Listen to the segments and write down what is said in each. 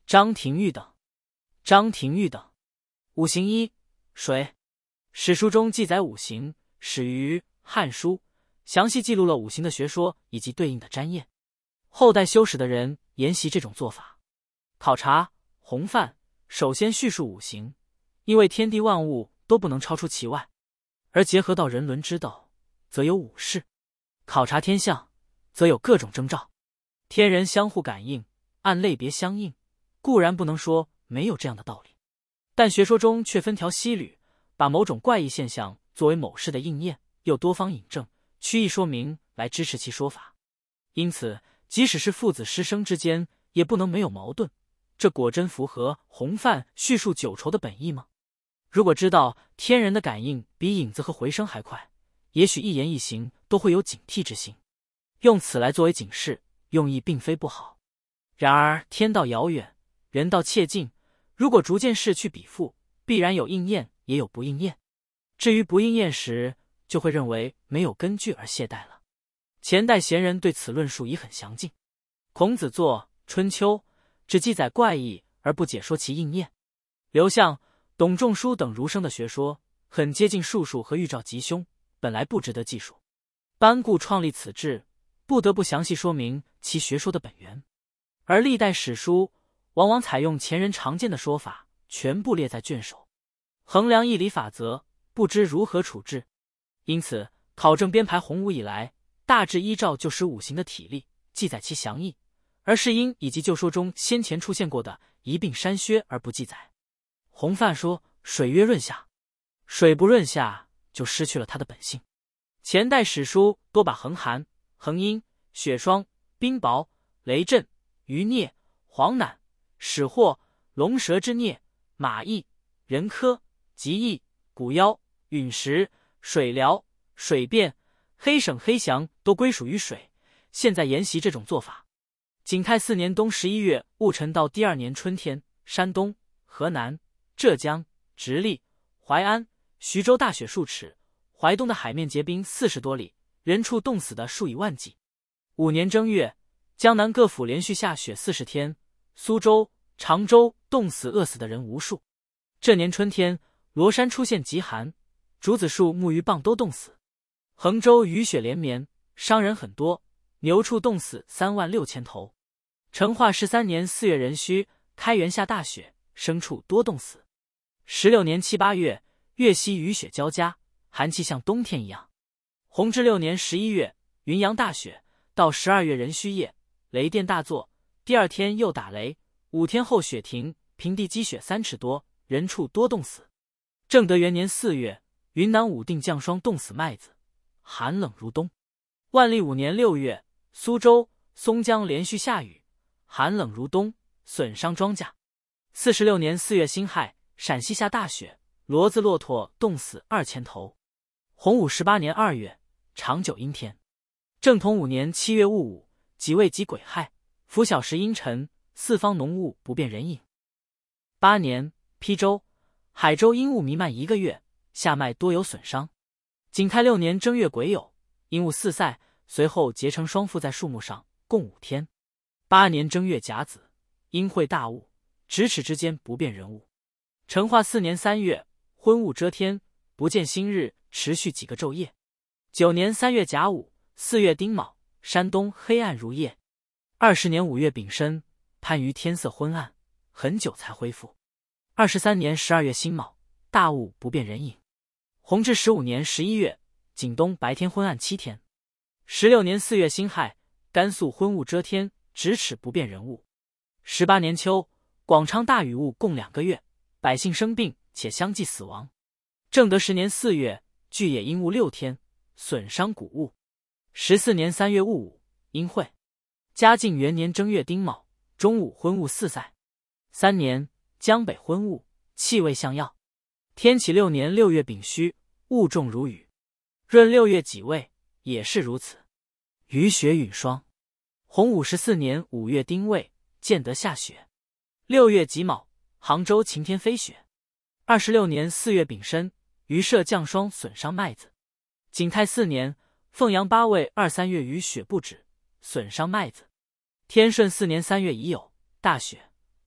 张廷玉等。张廷玉等。五行一，水。史书中记载五行始于《汉书》，详细记录了五行的学说以及对应的占验。后代修史的人沿袭这种做法。考察洪范首先叙述五行，因为天地万物都不能超出其外，而结合到人伦之道，则有五事。考察天象，则有各种征兆。天人相互感应，按类别相应，固然不能说没有这样的道理，但学说中却分条析缕，把某种怪异现象作为某事的应验，又多方引证、曲意说明来支持其说法。因此，即使是父子师生之间，也不能没有矛盾。这果真符合洪范叙述九畴的本意吗？如果知道天人的感应比影子和回声还快，也许一言一行都会有警惕之心，用此来作为警示，用意并非不好。然而天道遥远，人道切近，如果逐件事去比附，必然有应验，也有不应验。至于不应验时，就会认为没有根据而懈怠了。前代贤人对此论述已很详尽。孔子作《春秋》，只记载怪异而不解说其应验。刘向、董仲舒等儒生的学说很接近术数和预兆吉凶，本来不值得记述。班固创立此志，不得不详细说明其学说的本源。而历代史书往往采用前人常见的说法，全部列在卷首，衡量义理法则，不知如何处置。因此考证编排洪武以来，大致依照旧时五行的体例记载其详义，而是因以及旧说中先前出现过的一并删削而不记载。洪范说水曰润下，水不润下就失去了它的本性。前代史书多把恒寒、恒阴、雪霜、冰雹、雷震、余孽、黄赧、始祸、龙蛇之孽、马疫、人科、疾疫、蛊妖、陨石、水疗、水变、黑省黑翔都归属于水，现在沿袭这种做法。景泰4年冬11月戊辰到第2年春天，山东、河南、浙江、直隶、淮安、徐州大雪数尺，淮东的海面结冰40多里，人畜冻死的数以万计。5年正月，江南各府连续下雪40天，苏州、常州冻死饿死的人无数。这年春天，罗山出现极寒，竹子树、木鱼棒都冻死。衡州雨雪连绵，伤人很多，牛畜冻死36000头。成化13年4月壬戌，开元下大雪，牲畜多冻死。16年7、8月，粤西雨雪交加，寒气像冬天一样。弘治6年11月，云阳大雪，到12月壬戌夜，雷电大作，第2天又打雷，5天后雪停，平地积雪3尺多，人畜多冻死。正德元年4月，云南武定降霜，冻死麦子，寒冷如冬。万历5年6月，苏州、松江连续下雨，寒冷如冬，损伤庄稼。46年4月辛亥，陕西下大雪，骡子骆驼冻死2000头。洪武18年2月，长久阴天。正统5年7月戊午，己未及癸亥，拂晓时阴沉，四方浓雾不辨人影。8年，邳州、海州阴雾弥漫1个月，下麦多有损伤。景泰6年正月癸酉，阴雾四塞，随后结成霜覆在树木上，共5天。8年正月甲子，阴晦大雾，咫尺之间不辨人物。成化4年3月，昏雾遮天，不见星日，持续几个昼夜。9年3月甲午，4月丁卯，山东黑暗如夜。20年5月丙申，番禺天色昏暗，很久才恢复。23年12月辛卯，大雾不辨人影。弘治15年11月，景东白天昏暗7天。16年4月辛亥，甘肃昏雾遮天，咫尺不辨人物。18年秋，广昌大雨雾共2个月，百姓生病且相继死亡。正德10年4月，巨野阴雾6天，损伤谷物。14年3月戊午，阴晦。嘉靖元年正月丁卯，中午昏雾四塞。3年，江北昏雾，气味向药。天启6年6月丙戌，雾重如雨。闰6月己未，也是如此。雨雪允霜。洪武14年5月丁未，建德下雪。6月己卯，杭州晴天飞雪。26年4月丙申，榆社降霜损伤麦子。景泰4年，凤阳8未2、3月雨雪不止，损伤麦子。天顺4年3月乙酉，大雪，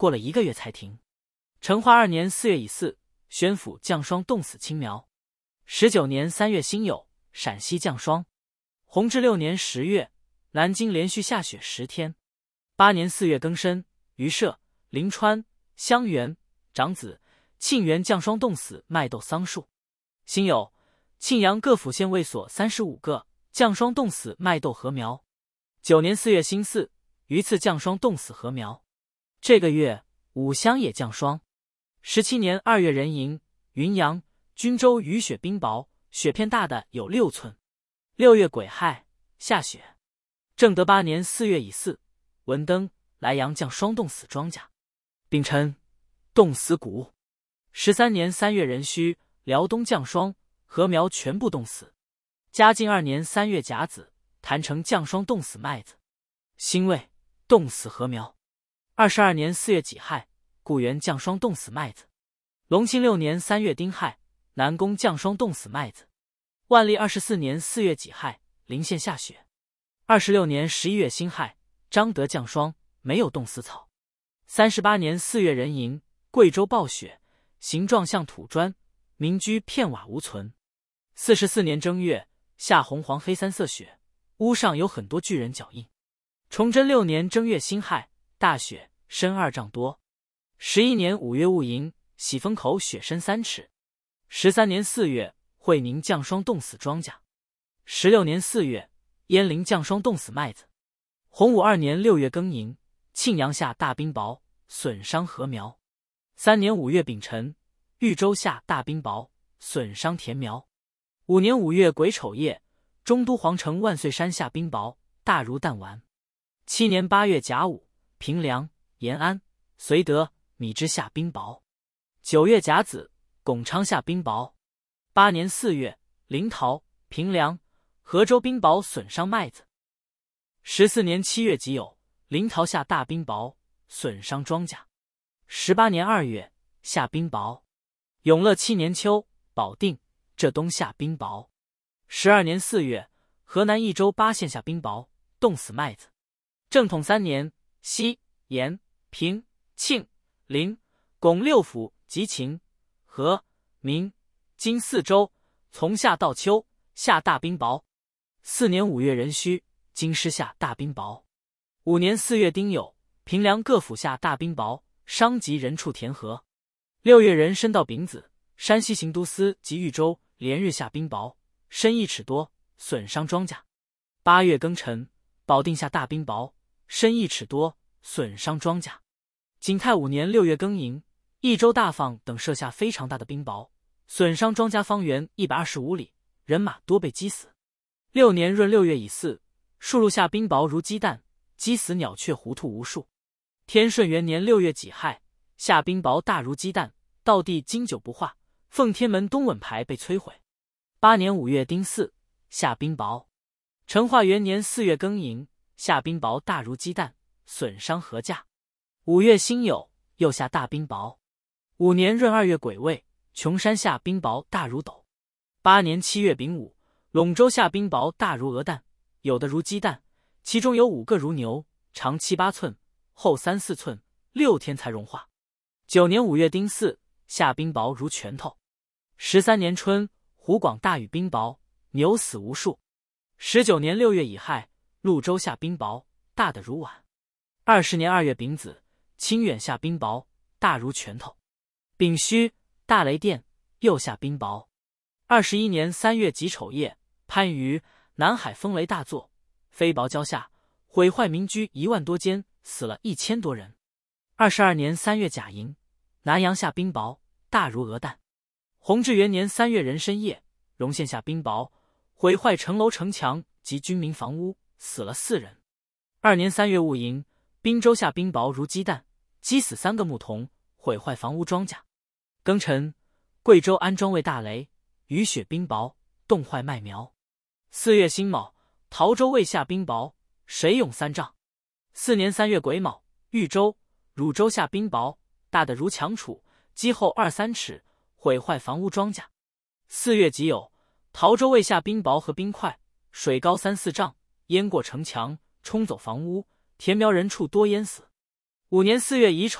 过了1个月才停。成化2年4月乙巳，宣府降霜冻死青苗。19年3月辛酉，陕西降霜。弘治6年10月，南京连续下雪10天。8年4月庚申，榆社、临川、襄垣、长子、沁园降霜冻死麦豆桑树。辛酉，沁阳各府县卫所35个降霜冻死麦豆禾苗。9年4月辛巳，榆次降霜冻死禾苗。这个月五乡也降霜。17年2月壬寅，云阳、均州雨雪冰雹，雪片大的有6寸。6月癸亥，下雪。正德8年4月乙巳，文登、莱阳降霜冻死庄稼。丙辰，冻死谷物。13年3月壬戌，辽东降霜，禾苗全部冻死。嘉靖2年3月甲子，郯城降霜冻死麦子。辛未，冻死禾苗。22年4月己亥，固原降霜冻死麦子。隆庆6年3月丁亥，南宫降霜冻死麦子。万历24年4月己亥，临县下雪。26年11月辛亥，彰德降霜，没有冻死草。38年4月壬寅，贵州暴雪，形状像土砖，民居片瓦无存。44年正月，下红黄黑3色雪，屋上有很多巨人脚印。崇祯6年正月辛亥，大雪，深2丈多。11年5月戊寅，喜峰口雪深3尺。13年4月，会宁降霜冻死庄稼。16年4月，鄢陵降霜冻死麦子。洪武2年6月庚寅，沁阳下大冰雹，损伤禾苗。3年5月丙辰，豫州下大冰雹，损伤田苗。5年5月癸丑夜，中都皇城万岁山下冰雹，大如弹丸。7年8月甲午，平凉、延安、绥德、米脂下冰雹。9月甲子，巩昌下冰雹。8年4月，临洮、平凉、河州冰雹损伤麦子。14年7月己酉，临洮下大冰雹，损伤庄稼。18年2月，下冰雹。永乐7年秋，保定、浙东下冰雹。12年4月，河南益州8县下冰雹，冻死麦子。正统3年，西、延、平、庆、临、巩6府及秦、和、明、今4州，从夏到秋，下大冰雹。4年5月壬戌，京师下大冰雹。5年4月丁酉，平凉各府下大冰雹，伤及人畜田禾。6月壬申到丙子，山西行都司及豫州连日下冰雹，深1尺多，损伤庄稼。8月庚辰，保定下大冰雹，深1尺多，损伤庄稼。景泰5年6月庚寅，益州大放等设下非常大的冰雹，损伤庄稼方圆125里，人马多被击死。6年闰6月乙巳，数路下冰雹如鸡蛋，击死鸟雀狐兔无数。天顺元年6月己亥，下冰雹大如鸡蛋，道地经久不化，奉天门东稳牌被摧毁。8年5月丁巳，下冰雹。成化元年4月庚寅，下冰雹大如鸡蛋，损伤禾稼。5月辛酉，又下大冰雹。5年闰2月癸未，琼山下冰雹大如斗。8年7月丙午，陇州下冰雹大如鹅蛋，有的如鸡蛋，其中有5个如牛，长7、8寸，厚3、4寸，6天才融化。9年5月丁巳，下冰雹如拳头。13年春，湖广大雨冰雹，牛死无数。19年6月乙亥，潞州下冰雹，大的如碗。20年2月丙子，清远下冰雹，大如拳头。丙戌，大雷电，又下冰雹。21年3月己丑夜，番禺、南海风雷大作，飞雹交下，毁坏民居1万多间，死了1000多人。22年3月甲寅，南阳下冰雹，大如鹅蛋。弘治元年3月壬申夜，荣县下冰雹，毁坏城楼城墙及军民房屋，死了4人。2年3月戊寅，滨州下冰雹如鸡蛋，击死3个牧童，毁坏房屋庄稼。庚辰，贵州安庄卫大雷，雨雪冰雹，冻坏麦苗。4月辛卯，陶州卫下冰雹，水涌3丈。4年3月癸卯，豫州、汝州下冰雹，大的如墙杵，积厚2、3尺，毁坏房屋庄稼。4月己酉，陶州卫下冰雹和冰块，水高3、4丈，淹过城墙，冲走房屋，田苗人畜多淹死。5年4月乙丑，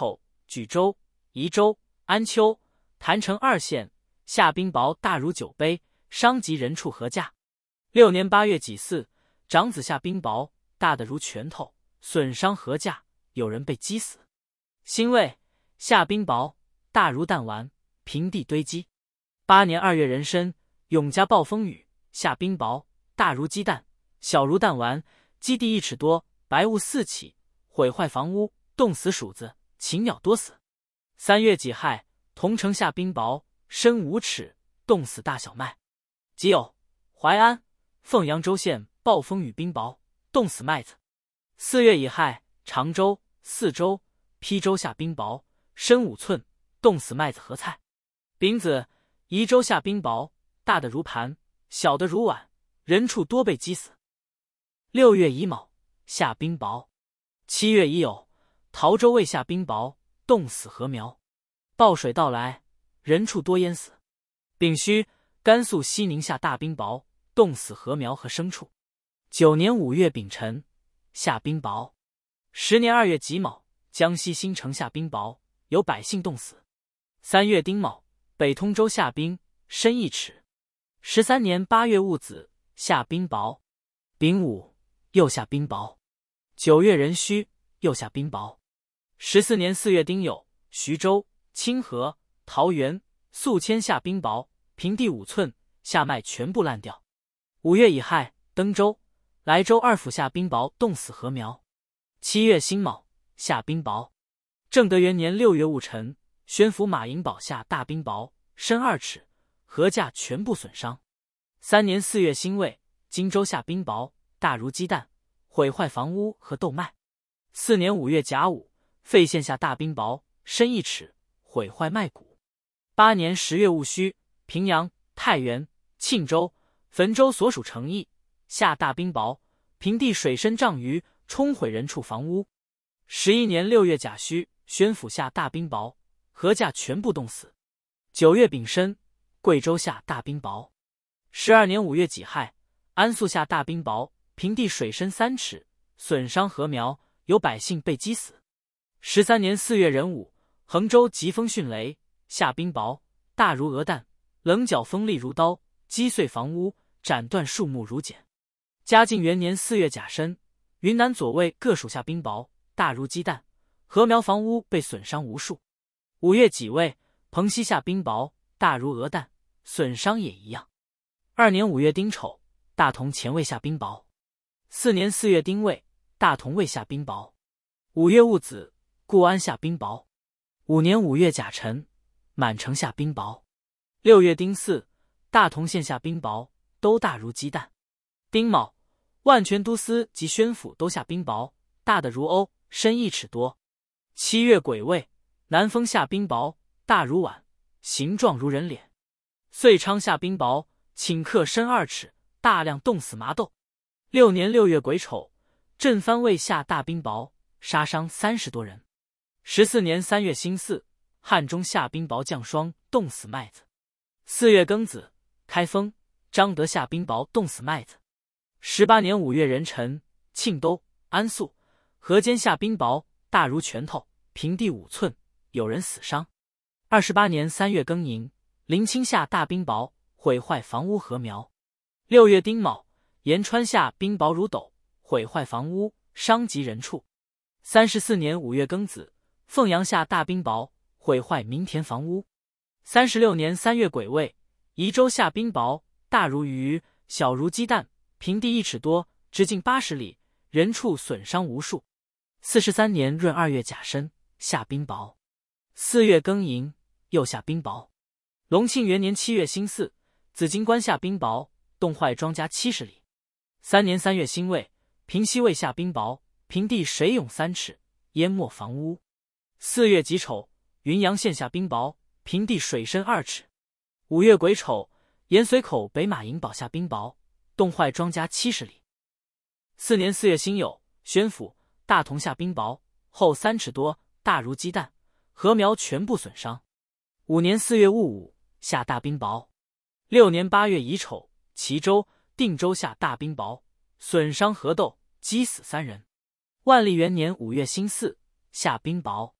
莒州、宜州、安丘、郯城2县下冰雹大如酒杯，伤及人畜禾稼。6年8月己巳，长子下冰雹，大得如拳头，损伤禾稼，有人被击死。辛未，下冰雹，大如弹丸，平地堆积。8年2月壬申，永嘉暴风雨，下冰雹，大如鸡蛋，小如弹丸，积地1尺多，白雾四起，毁坏房屋，冻死鼠子，禽鸟多死。3月己亥，桐城下冰雹，深5尺，冻死大小麦。己酉，淮安、凤阳州县暴风雨冰雹，冻死麦子。4月乙亥，常州、泗州、邳州下冰雹，深5寸，冻死麦子和菜。丙子，宜州下冰雹，大的如盘，小的如碗，人畜多被击死。6月乙卯，下冰雹。7月乙酉，陶州未下冰雹，冻死禾苗。暴水到来，人畜多淹死。丙戌，甘肃西宁下大冰雹，冻死禾苗和牲畜。9年5月丙辰，下冰雹。10年2月己卯，江西新城下冰雹，有百姓冻死。3月丁卯，北通州下冰，深1尺。13年8月戊子，下冰雹。丙午，又下冰雹。9月壬戌，又下冰雹。14年4月丁酉，徐州、清河、桃园、宿迁下冰雹，平地5寸，下麦全部烂掉。5月乙亥，登州、莱州2府下冰雹，冻死禾苗。7月辛卯，下冰雹。正德元年6月戊辰，宣府马营堡下大冰雹，深2尺，禾稼全部损伤。3年4月辛未，荆州下冰雹，大如鸡蛋，毁坏房屋和豆麦。4年5月甲午，费县下大冰雹，深1尺，毁坏麦谷。8年10月戊戌，平阳、太原、庆州、汾州所属城邑下大冰雹，平地水深丈余，冲毁人畜房屋。11年6月甲戌，宣府下大冰雹，禾稼全部冻死。9月丙申，贵州下大冰雹。12年5月己亥，安肃下大冰雹，平地水深3尺，损伤禾苗，有百姓被击死。13年4月壬午，衡州疾风迅雷，下冰雹，大如鹅蛋，棱角锋利如刀，击碎房屋，斩断树木如剪。嘉靖元年4月甲申，云南左卫各属下冰雹，大如鸡蛋，禾苗房屋被损伤无数。5月己未，蓬溪下冰雹，大如鹅蛋，损伤也一样。2年5月丁丑，大同前卫下冰雹。4年4月丁未，大同卫下冰雹。5月戊子，固安下冰雹。5年5月甲辰，满城下冰雹。6月丁巳，大同县下冰雹，都大如鸡蛋。丁卯，万全都司及宣府都下冰雹，大的如瓯，深1尺多。7月癸未，南丰下冰雹，大如碗，形状如人脸。遂昌下冰雹，顷刻深2尺，大量冻死麻豆。6年6月癸丑，镇藩卫下大冰雹，杀伤30多人。14年3月辛巳，汉中下冰雹降霜，冻死麦子。4月庚子，开封、张德下冰雹，冻死麦子。18年5月壬辰，庆都、安肃、河间下冰雹，大如拳头，平地5寸，有人死伤。28年3月庚寅，临清下大冰雹，毁坏房屋禾苗。6月丁卯，延川下冰雹如斗，毁坏房屋，伤及人畜。34年5月庚子，凤阳下大冰雹，毁坏民田房屋。36年3月癸未，宜州下冰雹，大如鱼，小如鸡蛋，平地1尺多，直径80里，人畜损伤无数。43年闰2月甲申，下冰雹。4月庚寅，又下冰雹。隆庆元年7月辛巳，紫荆关下冰雹，冻坏庄稼70里。3年3月辛未，平西卫下冰雹，平地水涌3尺，淹没房屋。4月己丑，云阳县下冰雹，平地水深2尺。5月癸丑，盐绥口北马营堡下冰雹，冻坏庄稼70里。4年4月辛酉，宣府、大同下冰雹，厚3尺多，大如鸡蛋，禾苗全部损伤。5年4月戊午，下大冰雹。6年8月乙丑，齐州、定州下大冰雹，损伤禾豆，击死3人。万历元年5月辛巳，下冰雹。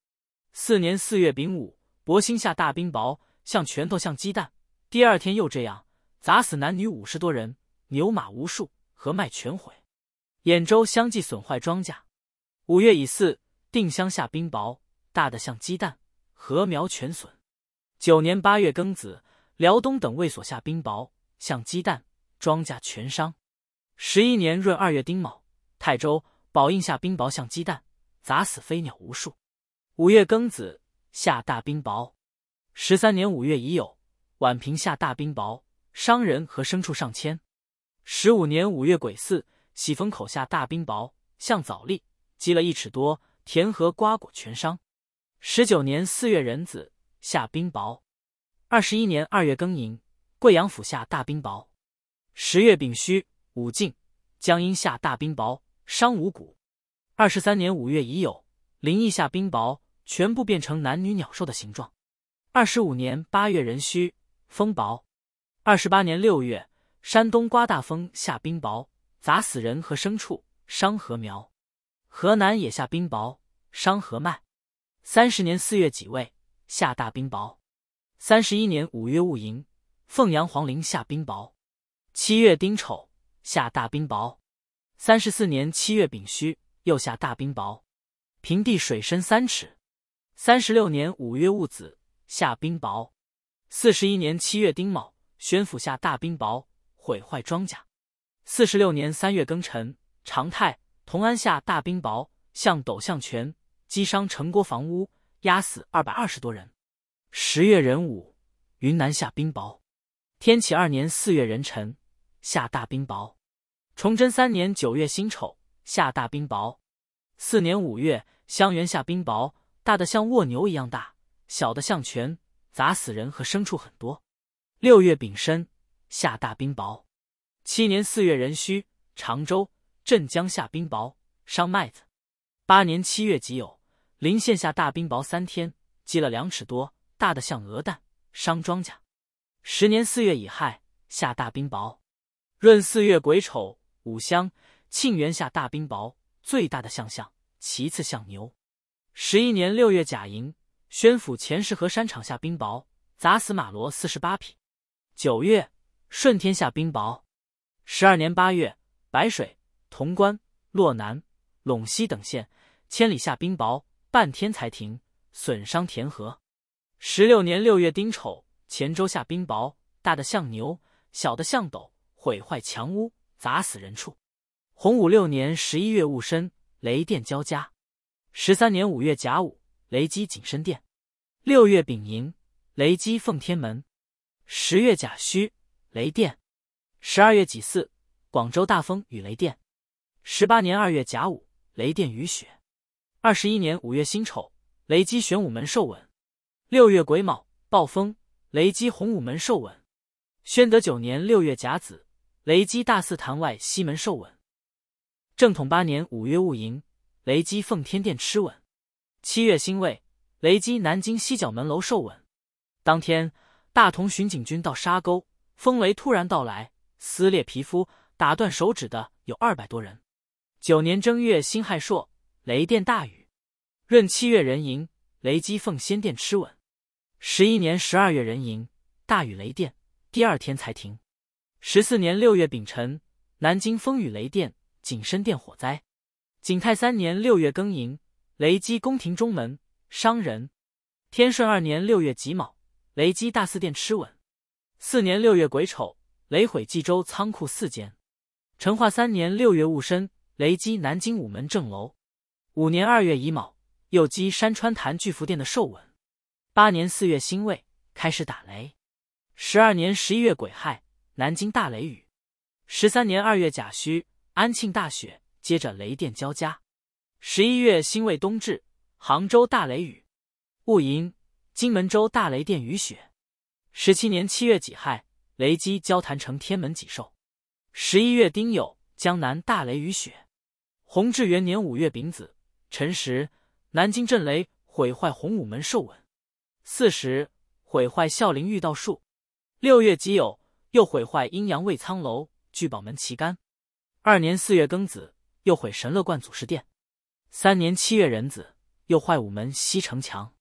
4年4月丙午，伯兴下大冰雹，像拳头像鸡蛋。第二天又这样，砸死男女50多人，牛马无数，禾麦全毁。兖州相继损坏庄稼。5月乙巳，定襄下冰雹，大的像鸡蛋，禾苗全损。9年8月庚子，辽东等卫所下冰雹，像鸡蛋，庄稼全伤。11年闰2月丁卯，泰州、宝应下冰雹像鸡蛋，砸死飞鸟无数。5月庚子，下大冰雹。13年5月乙酉，宛平下大冰雹，伤人和牲畜上千。15年5月癸巳，喜峰口下大冰雹，像枣粒，积了1尺多，田禾瓜果全伤。19年4月壬子，下冰雹。21年2月庚寅，贵阳府下大冰雹。10月丙戌，武进、江阴下大冰雹，伤五谷。23年5月乙酉，临邑下冰雹，全部变成男女鸟兽的形状。25年8月壬戌，风雹。28年6月，山东刮大风下冰雹，砸死人和牲畜，伤禾苗。河南也下冰雹，伤禾麦。30年4月己未，下大冰雹。31年5月戊寅，凤阳黄陵下冰雹。7月丁丑，下大冰雹。34年7月丙戌，又下大冰雹，平地水深3尺。36年5月戊子，下冰雹。41年7月丁卯，宣府下大冰雹，毁坏庄稼。46年3月庚辰，长泰、同安下大冰雹，像斗像拳，击伤城郭房屋，压死220多人。10月壬午，云南下冰雹。天启2年4月壬辰，下大冰雹。崇祯3年9月辛丑，下大冰雹。4年5月，襄垣下冰雹，大的像蜗牛一样大，小的像拳，砸死人和牲畜很多。6月丙申，下大冰雹。7年4月壬戌，常州、镇江下冰雹，伤麦子。8年7月己酉，临县下大冰雹3天，积了2尺多，大的像鹅蛋，伤庄稼。10年4月乙亥，下大冰雹。闰4月癸丑，武乡、沁园下大冰雹，最大的像象，其次像牛。11年6月甲寅，宣府前石河山场下冰雹，砸死马骡48匹。9月，顺天下冰雹。12年8月，白水、潼关、洛南、陇西等县千里下冰雹，半天才停，损伤田禾。16年6月丁丑，黔州下冰雹，大的像牛，小的像斗，毁坏墙屋，砸死人畜。洪武6年11月戊申，雷电交加。13年5月甲午，雷击景深殿。6月丙寅，雷击奉天门。10月甲戌，雷电。12月己巳，广州大风与雷电。18年2月甲午，雷电雨雪。21年5月辛丑，雷击玄武门受稳。6月癸卯，暴风，雷击洪武门受稳。宣德9年6月甲子，雷击大寺坛外西门受稳。正统8年5月戊寅，雷击奉天殿吃稳。7月辛未，雷击南京西角门楼受稳。当天，大同巡警军到沙沟，风雷突然到来，撕裂皮肤、打断手指的有200多人。9年正月辛亥朔，雷电大雨。闰7月壬寅，雷击奉先殿吃稳。11年12月壬寅，大雨雷电，第二天才停。14年6月丙辰，南京风雨雷电，景深殿火灾。景泰3年6月庚寅，雷击宫廷中门，伤人。天顺2年6月己卯，雷击大寺殿吃稳。4年6月癸丑，雷毁冀州仓库4间。成化3年6月戊申，雷击南京午门正楼。5年2月乙卯，又击山川坛巨福殿的寿稳。8年4月辛未，开始打雷。12年11月癸亥，南京大雷雨。13年2月甲戌，安庆大雪，接着雷电交加。11月辛未冬至，杭州大雷雨。戊寅，金门州大雷电雨雪。17年7月己亥，雷击交坛城天门脊寿。11月丁酉，江南大雷雨雪。弘治元年5月丙子，辰时，南京震雷，毁坏洪武门寿稳。巳时，毁坏孝陵御道树。6月己酉，又毁坏阴阳卫苍楼、聚宝门旗杆。2年4月庚子，又毁神乐观祖师殿。3年7月壬子，又坏午门西城墙。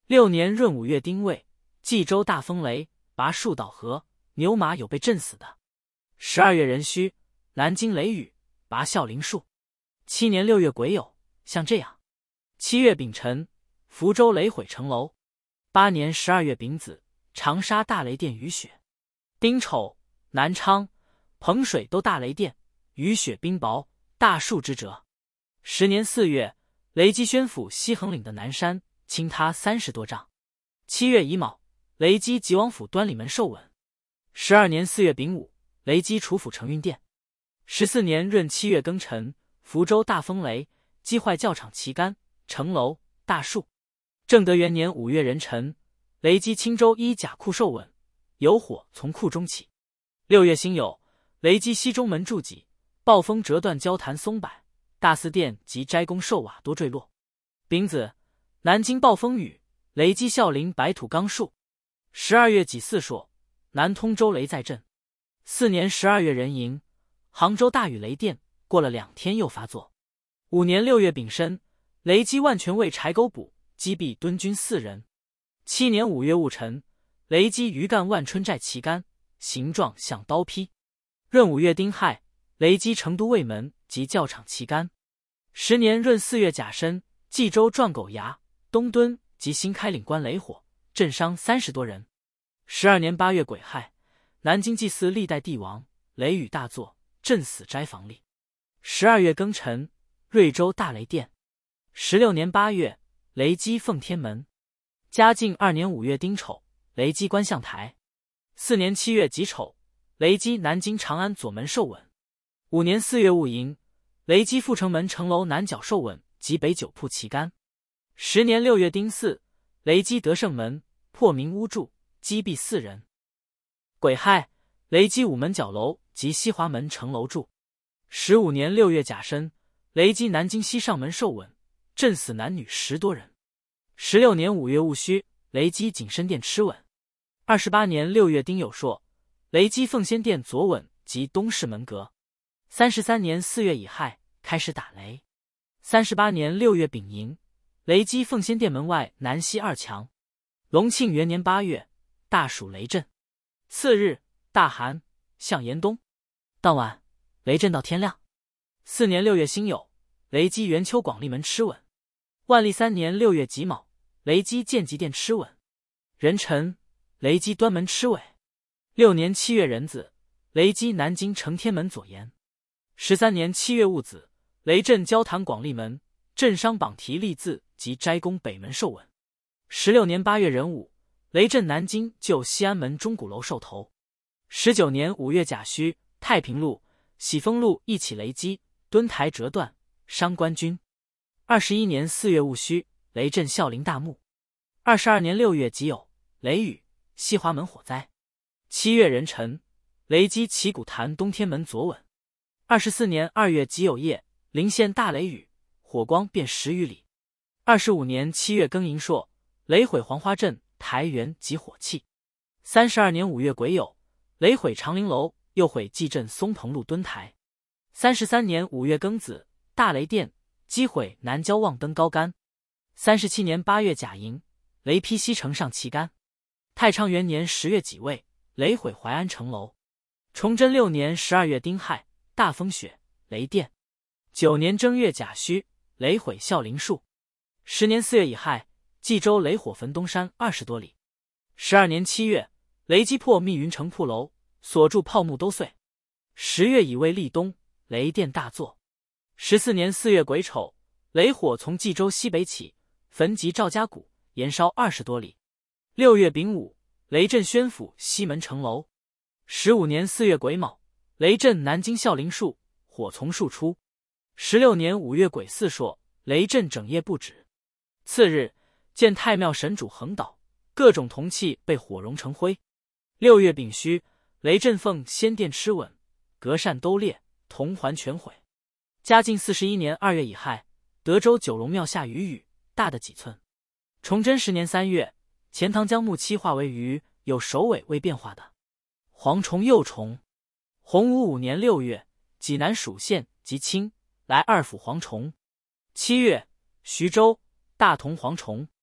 6年闰5月丁未，冀州大风雷，拔树倒河，牛马有被震死的。12月壬戌，南京雷雨，拔孝陵树。7年6月癸酉，像这样。7月丙辰，福州雷毁城楼。8年12月丙子，长沙大雷电雨雪。丁丑，南昌、彭水都大雷电，雨雪冰雹，大树之折。10年4月，雷击宣府西横岭的南山，倾塌30多丈。7月乙卯，雷击吉王府端礼门受稳。12年4月丙午，雷击楚府承运殿。14年闰7月庚辰，福州大风雷，击坏教场旗杆、城楼、大树。正德元年5月壬辰，雷击青州一甲库受稳，有火从库中起。6月辛酉，雷击西中门柱脊，暴风折断交坛松柏，大司殿及斋宫寿瓦多坠落。丙子，南京暴风雨，雷击孝陵白土冈树。12月己巳朔，南通州雷在震。4年12月壬寅，杭州大雨雷电，过了2天又发作。5年6月丙申，雷击万全卫柴沟堡，击毙敦军4人。7年5月戊辰，雷击余干万春寨旗杆，形状像刀劈。闰5月丁亥，雷击成都卫门及教场旗杆。10年闰4月甲申，冀州撞狗崖、东墩及新开岭关雷火，震伤30多人。12年8月癸亥，南京祭祀历代帝王，雷雨大作，震死斋房吏。12月庚辰，瑞州大雷电。16年8月，雷击奉天门。嘉靖2年5月丁丑，雷击观象台。4年7月己丑，雷击南京长安左门受稳。5年4月戊寅，雷击阜成门城楼南角受稳及北九铺旗杆。10年6月丁巳，雷击德胜门，破明屋柱，击毙4人。癸亥，雷击午门角楼及西华门城楼柱。15年6月甲申，雷击南京西上门受稳，震死男女10多人。16年5月戊戌，雷击景深殿吃稳。28年6月丁酉朔，雷击奉先殿左稳及东市门阁。33年4月乙亥，开始打雷。38年6月丙寅，雷击奉先殿门外南西2墙。隆庆元年8月，大暑雷震。次日，大寒，向严冬。当晚，雷震到天亮。4年6月辛酉，雷击元丘广利门吃稳。万历3年6月己卯，雷击建极殿吃稳。壬辰，雷击端门吃尾。6年7月壬子，雷击南京承天门左沿。13年7月戊子，雷震交坛广利门，震伤榜题立字及斋宫北门受稳。16年8月壬午，雷震南京旧西安门钟鼓楼兽头。19年5月甲戌，太平路、喜丰路一起雷击，墩台折断，伤官军。21年4月戊戌，雷震孝陵大墓。22年6月己酉，雷雨，西华门火灾。7月壬辰，雷击旗鼓坛东天门左稳。24年2月己酉夜，临县大雷雨，火光遍10余里。25年7月庚寅朔，雷毁黄花镇、台园及火器。32年5月癸酉，雷毁长陵楼，又毁蓟镇松棚路墩台。33年5月庚子，大雷电，击毁南郊望登高杆。37年8月甲寅，雷劈西城上旗杆。太昌元年10月己未，雷毁淮安城楼。崇祯6年12月丁亥，大风雪，雷电。9年正月甲戌，雷毁孝陵树。10年4月乙亥，冀州雷火焚东山20多里。12年7月，雷击破密云城铺楼，所住炮木都碎。10月乙未立冬，雷电大作。14年4月癸丑，雷火从冀州西北起，焚及赵家谷，延烧20多里。6月丙午，雷震宣府西门城楼。15年4月癸卯，雷震南京孝陵树，火从树出。16年5月癸巳朔，雷震整夜不止。次日，见太庙神主横倒，各种铜器被火熔成灰。6月丙戌，雷震奉先殿吃稳，隔扇都裂，铜环全毁。嘉靖41年2月乙亥，德州九龙庙下雨，大的几寸。崇祯10年3月，钱塘江木漆化为鱼，有首尾未变化的黄虫幼虫。洪武5年6月，济南属县及清来2府蝗虫。7月，徐州大同蝗虫。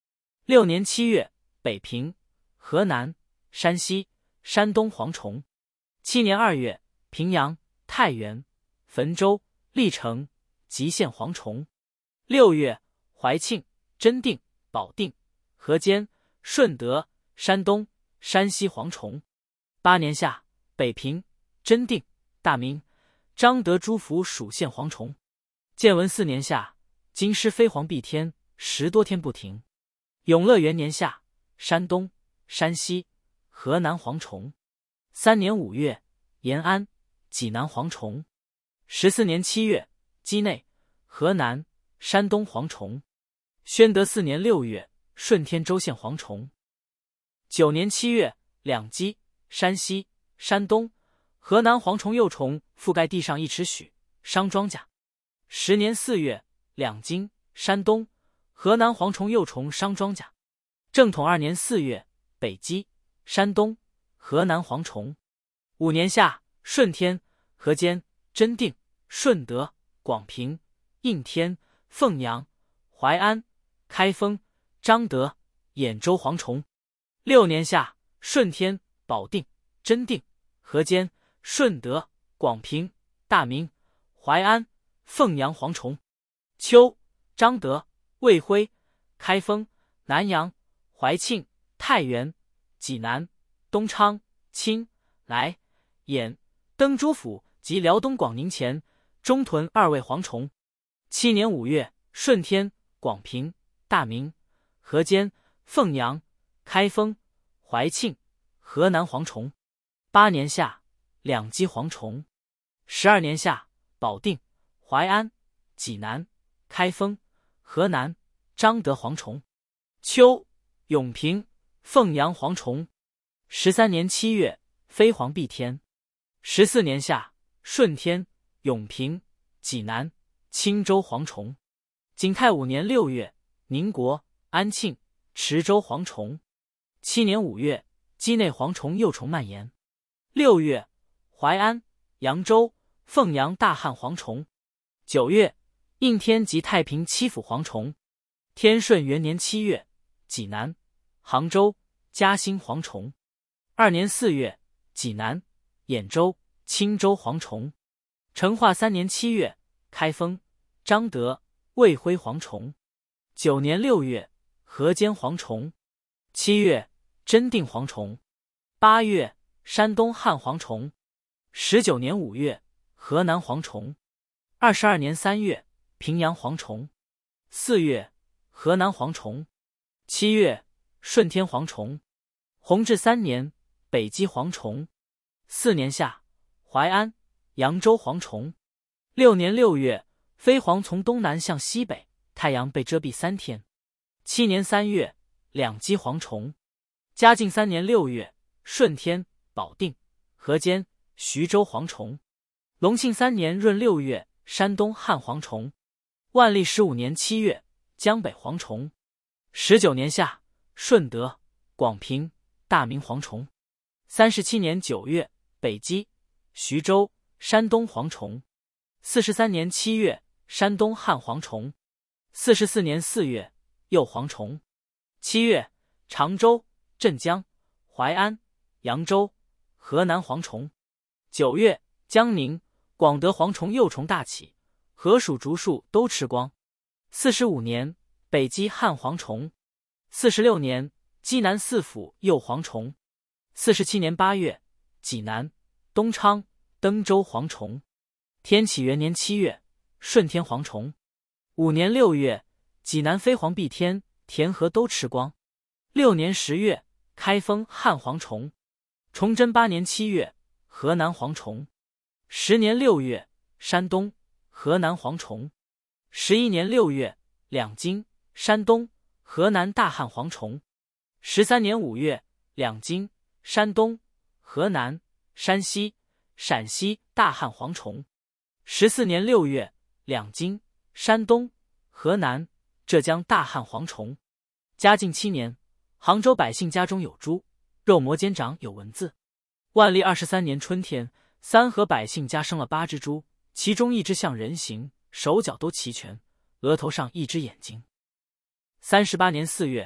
6年7月，北平、河南、山西、山东蝗虫。7年2月，平阳、太原、汾州、历城、吉县蝗虫。6月，怀庆、真定、保定、河间、顺德、山东、山西蝗虫。8年夏，北平、真定、大名、张德诸府属县蝗虫。建文4年夏，京师飞蝗蔽天，10多天不停。永乐元年夏，山东、山西、河南蝗虫。3年5月，延安、济南蝗虫。14年7月，畿内、河南、山东蝗虫。宣德4年6月，顺天州县蝗虫。9年7月，两畿、山西、山东、河南蝗虫幼虫覆盖地上1尺许，伤庄稼。10年4月，两京、山东、河南蝗虫幼虫伤庄稼。正统2年4月，北畿、山东、河南蝗虫。5年夏，顺天、河间、真定、顺德、广平、应天、凤阳、淮安、开封、张德、兖州蝗虫。6年夏，顺天、保定、真定、河间、顺德、广平、大名、淮安、凤阳蝗虫。秋，张德、卫辉、开封、南阳、怀庆、太原、济南、东昌、青、来、兖、登州府及辽东广宁前、中屯2位蝗虫。7年5月，顺天、广平、大名、河间、凤阳、开封、怀庆、河南蝗虫。8年夏，两畿蝗虫。12年夏，保定、淮安、济南、开封、河南、张德蝗虫。秋，永平、凤阳蝗虫。13年7月，飞蝗蔽天。14年夏，顺天、永平、济南、青州蝗虫。景泰5年6月，宁国、安庆、池州蝗虫。7年5月，畿内蝗虫幼虫蔓延。6月，淮安、扬州、凤阳大旱蝗虫。9月，应天及太平7府蝗虫。天顺元年7月，济南、杭州、嘉兴蝗虫。2年4月，济南、兖州、青州蝗虫。成化3年7月，开封、张德、卫辉蝗虫。9年6月，河间蝗虫。7月，真定蝗虫。8月，山东旱蝗虫。19年5月，河南蝗虫。22年3月，平阳蝗虫。4月，河南蝗虫。7月，顺天蝗虫。弘治3年，北畿蝗虫。4年夏，淮安、扬州蝗虫。6年6月，飞蝗从东南向西北，太阳被遮蔽3天。7年3月，两畿蝗虫。嘉靖3年6月，顺天、保定、河间、徐州蝗虫。隆庆3年闰6月，山东旱蝗虫。万历15年7月，江北蝗虫。19年夏，顺德、广平、大名蝗虫。37年9月，北畿、徐州、山东蝗虫。43年7月，山东旱蝗虫。44年4月，右蝗虫。7月，常州、镇江、淮安、扬州、河南蝗虫。9月，江宁、广德蝗虫幼虫大起，河鼠竹树都吃光。45年，北畿旱蝗虫。46年，畿南4府幼蝗虫。47年8月，济南、东昌、登州蝗虫。天启元年7月，顺天蝗虫。5年6月，济南飞蝗蔽天，田禾都吃光。6年10月，开封旱蝗虫。崇祯8年7月，河南蝗虫。10年6月，山东、河南蝗虫。11年6月，两京、山东、河南大旱蝗虫。13年5月，两京、山东、河南、山西、陕西大旱蝗虫。14年6月，两京、山东、河南、浙江大旱蝗虫。嘉靖7年，杭州百姓家中有猪，肉膜间长有文字。万历23年春天，三河百姓家生了8只猪，其中1只像人形，手脚都齐全，额头上1只眼睛。38年4月，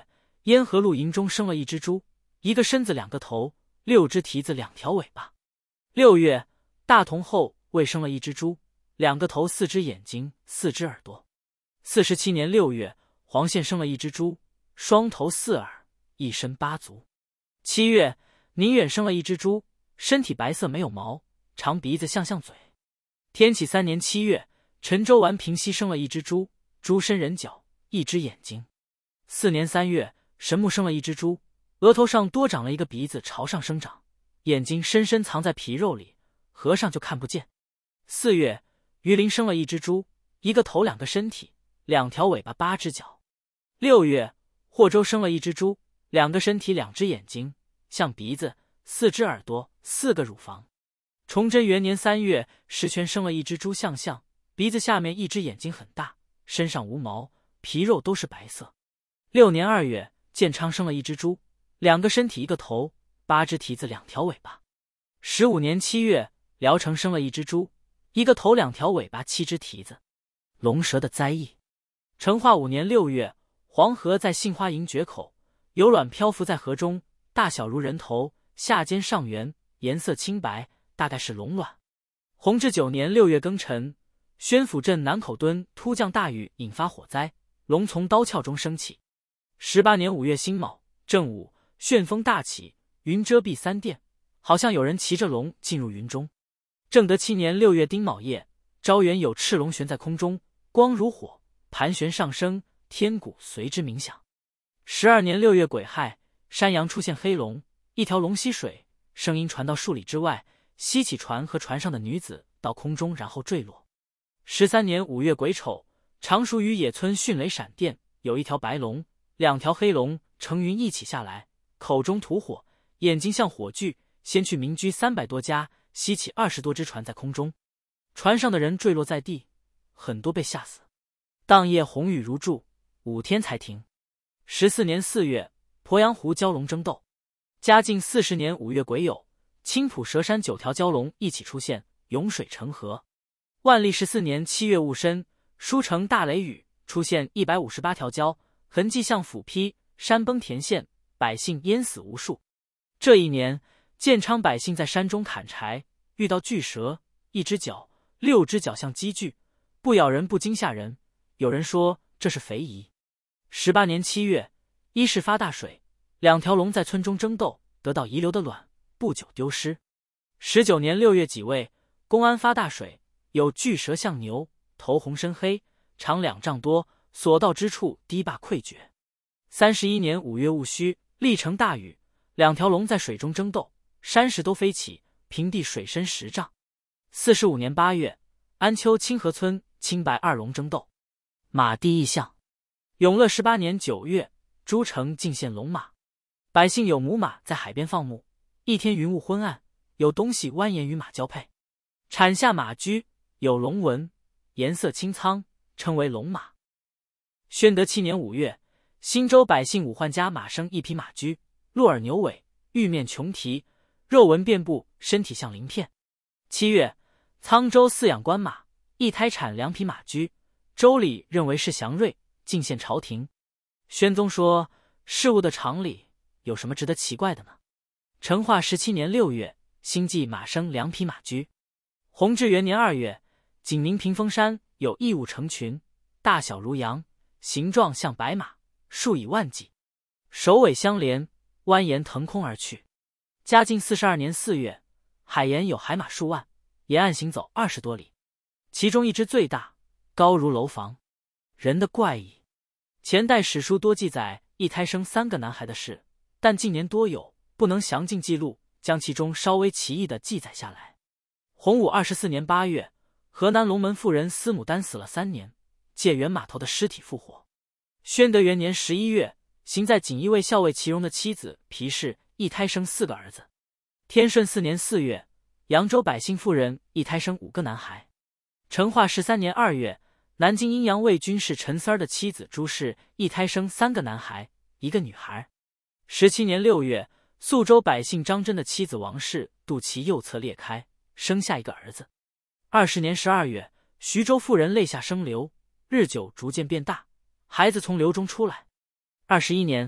燕河路营中生了一只猪，一个身子两个头，6只蹄子两条尾巴。6月，大同后未生了一只猪，两个头4只眼睛4只耳朵。47年6月，黄县生了一只猪，双头4耳，一身8足。7月，宁远生了一只猪，身体白色没有毛，长鼻子像嘴。天启3年7月，陈州完平西生了一只猪，猪身人脚，一只眼睛。4年3月，神木生了一只猪，额头上多长了一个鼻子朝上生长，眼睛深深藏在皮肉里，合上就看不见。4月，榆林生了一只猪，一个头两个身体，两条尾巴8只脚。6月，霍州生了一只猪，两个身体2只眼睛，像鼻子，4只耳朵，4个乳房。崇祯元年3月，石泉生了一只猪像，鼻子下面一只眼睛很大，身上无毛，皮肉都是白色。6年2月，建昌生了一只猪，两个身体一个头，8只蹄子2条尾巴。15年7月，聊城生了一只猪，一个头2条尾巴7只蹄子。龙蛇的灾异。成化5年6月，黄河在杏花营决口，有卵漂浮在河中，大小如人头，下尖上圆，颜色青白，大概是龙卵。弘治9年6月庚辰，宣府镇南口墩突降大雨，引发火灾，龙从刀鞘中升起。18年5月辛卯正午，旋风大起，云遮蔽3殿，好像有人骑着龙进入云中。正德7年6月丁卯夜，招远有赤龙悬在空中，光如火，盘旋上升，天鼓随之鸣响。12年6月癸亥，山阳出现黑龙，一条龙吸水，声音传到数里之外，吸起船和船上的女子到空中，然后坠落。13年5月癸丑，常熟于野村迅雷闪电，有一条白龙，2条黑龙乘云一起下来，口中吐火，眼睛像火炬，先去民居300多家，吸起20多只船在空中，船上的人坠落在地，很多被吓死。当夜红雨如注，5天才停。14年4月，鄱阳湖蛟龙争斗。嘉靖40年5月癸酉，青浦蛇山9条蛟龙一起出现，涌水成河。万历14年7月戊申，书城大雷雨，出现158条蛟，痕迹像斧劈，山崩田陷，百姓淹死无数。这一年，建昌百姓在山中砍柴，遇到巨蛇，一只脚，6只脚像鸡具，不咬人不惊吓人，有人说这是肥夷。18年7月，伊势发大水，2条龙在村中争斗，得到遗留的卵，不久丢失。19年6月己未，公安发大水，有巨蛇像牛，头红身黑，长2丈多，所到之处堤坝溃决。31年5月戊戌，历成大雨，2条龙在水中争斗，山石都飞起，平地水深10丈。45年8月，安丘清河村青白2龙争斗。马地异象。永乐18年9月，诸城进献龙马，百姓有母马在海边放牧，一天云雾昏暗，有东西蜿蜒与马交配，产下马驹，有龙纹，颜色青苍，称为龙马。宣德7年5月，新州百姓5换家马生一匹马驹，鹿耳牛尾，玉面琼蹄，肉纹遍布，身体像鳞片。7月，沧州饲养官马，一胎产2匹马驹，州里认为是祥瑞，进献朝廷。宣宗说，事物的常理有什么值得奇怪的呢？成化17年6月，新季马生2匹马驹。弘治元年2月，景宁屏风山有异物成群，大小如羊，形状像白马，数以万计，首尾相连，蜿蜒腾空而去。嘉靖42年4月，海沿有海马数万，沿岸行走20多里，其中一只最大，高如楼房。人的怪异。前代史书多记载一胎生3个男孩的事，但近年多有，不能详尽记录，将其中稍微奇异的记载下来。洪武24年8月，河南龙门妇人司母丹死了3年，借原码头的尸体复活。宣德元年11月，行在锦衣卫校尉祁荣的妻子皮氏一胎生4个儿子。天顺4年4月，扬州百姓妇人一胎生5个男孩。成化13年2月，南京阴阳卫军士陈三儿的妻子朱氏一胎生3个男孩，1个女孩。17年6月，宿州百姓张真的妻子王氏肚脐右侧裂开，生下1个儿子。20年12月，徐州妇人肋下生瘤，日久逐渐变大，孩子从瘤中出来。21年，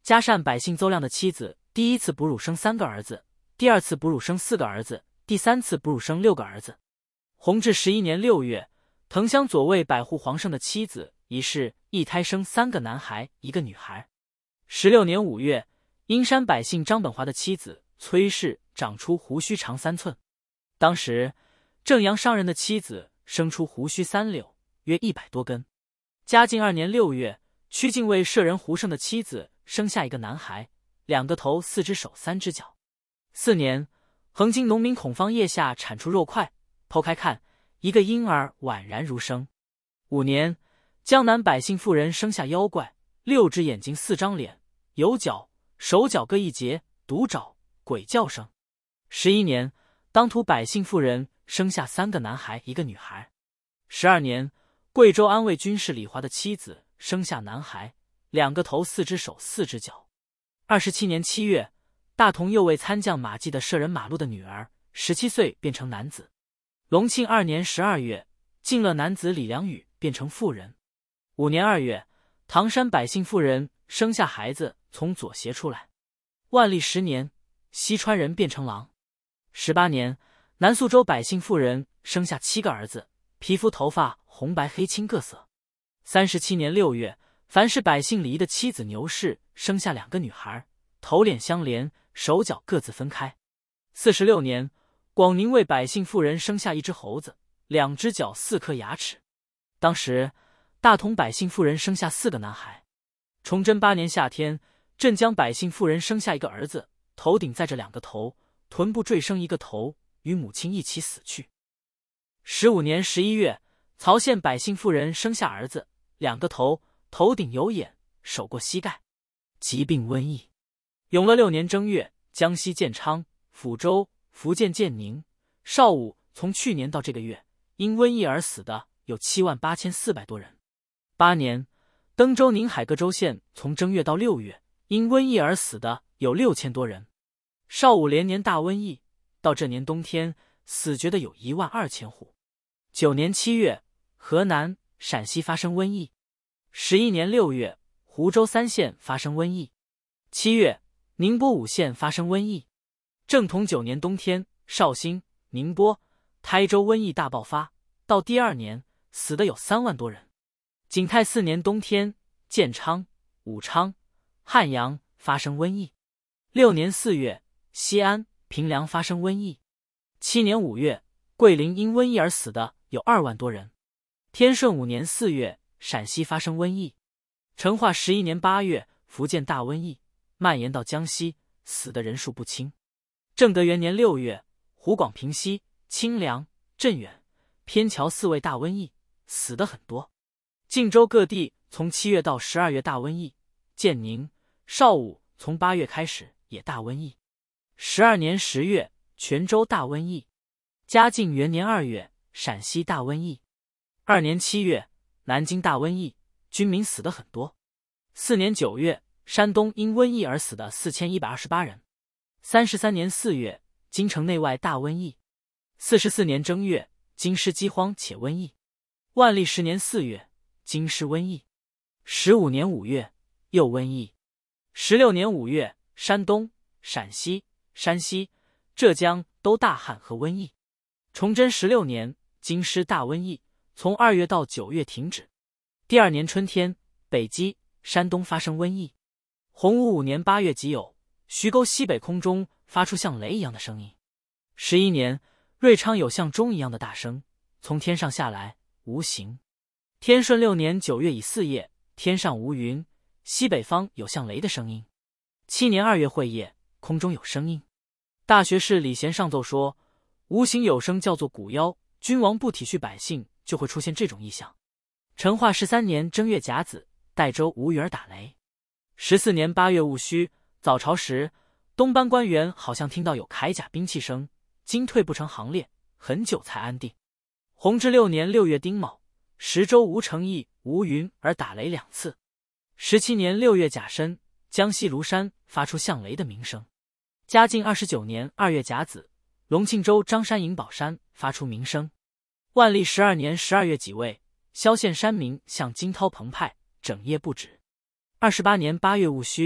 加善百姓邹亮的妻子第一次哺乳生3个儿子，第二次哺乳生4个儿子，第三次哺乳生6个儿子。弘治11年6月，藤乡左卫百户皇胜的妻子仪氏一胎生3个男孩1个女孩。16年5月，阴山百姓张本华的妻子崔氏长出胡须长3寸。当时正阳商人的妻子生出胡须3绺，约100多根。嘉靖2年6月，曲靖卫舍人胡胜的妻子生下1个男孩，2个头4只手3只脚。4年，横津农民孔方腋下产出肉块，剖开看，1个婴儿宛然如生。5年，江南百姓妇人生下妖怪，6只眼睛4张脸，有角，手脚各一节，独爪，鬼叫声。11年，当涂百姓妇人生下3个男孩1个女孩。12年，贵州安慰军士李华的妻子生下男孩，2个头4只手4只脚。27年7月，大同右卫参将马季的舍人马路的女儿17岁变成男子。隆庆2年12月，晋乐男子李良宇变成妇人。5年2月，唐山百姓妇人生下孩子从左胁出来。万历10年，西川人变成狼。18年，南肃州百姓妇人生下7个儿子，皮肤头发红白黑青各色。37年6月，凡是百姓李仪的妻子牛氏生下2个女孩，头脸相连，手脚各自分开。46年，广宁为百姓妇人生下1只猴子，2只脚4颗牙齿。当时大同百姓妇人生下4个男孩。崇祯8年夏天，镇江百姓妇人生下1个儿子，头顶载着2个头，臀部坠生1个头，与母亲一起死去。15年11月，曹县百姓妇人生下儿子，2个头，头顶有眼，手过膝盖。疾病瘟疫。永乐6年正月，江西建昌、抚州、福建建宁、邵武从去年到这个月因瘟疫而死的有78400多人。8年，登州、宁海各州县从正月到6月因瘟疫而死的有6000多人。邵武连年大瘟疫，到这年冬天死绝的有12000户。9年7月，河南、陕西发生瘟疫。11年6月，湖州3县发生瘟疫。7月，宁波5县发生瘟疫。正统9年冬天，绍兴、宁波、台州瘟疫大爆发，到第2年死的有3万多人。景泰4年冬天，建昌、武昌、汉阳发生瘟疫。6年4月，西安、平凉发生瘟疫。7年5月，桂林因瘟疫而死的有2万多人。天顺5年4月，陕西发生瘟疫。成化11年8月，福建大瘟疫蔓延到江西，死的人数不轻。正德元年6月，湖广平西、清凉、镇远、偏侨4位大瘟疫，死的很多。晋州各地从7月到12月大瘟疫，建宁、邵武从8月开始也大瘟疫。12年10月，泉州大瘟疫。嘉靖元年2月，陕西大瘟疫。2年7月，南京大瘟疫，军民死的很多。4年9月，山东因瘟疫而死的4128人。33年4月，京城内外大瘟疫。44年正月，京师饥荒且瘟疫。万历10年4月，京师瘟疫。15年5月，又瘟疫。16年5月，山东、陕西、山西、浙江都大旱和瘟疫。崇祯16年，京师大瘟疫，从2月到9月停止。第2年春天，北极、山东发生瘟疫。洪武5年8月己酉，徐沟西北空中发出像雷一样的声音。11年，瑞昌有像钟一样的大声，从天上下来，无形。天顺6年9月乙巳夜，天上无云，西北方有像雷的声音。7年2月会夜，空中有声音。大学士李贤上奏说，无形有声叫做蛊妖，君王不体恤百姓，就会出现这种异象。成化13年正月甲子，代州无雨而打雷。14年8月戊戌，早朝时，东班官员好像听到有铠甲兵器声，惊退不成行列，很久才安定。弘治6年6月丁卯，石州吴城邑无云而打雷2次。17年6月甲申，江西庐山发出像雷的鸣声。嘉靖29年2月甲子，隆庆州张山银宝山发出鸣声。万历12年12月己未，萧县山民向惊涛澎湃，整夜不止。28年8月戊戌，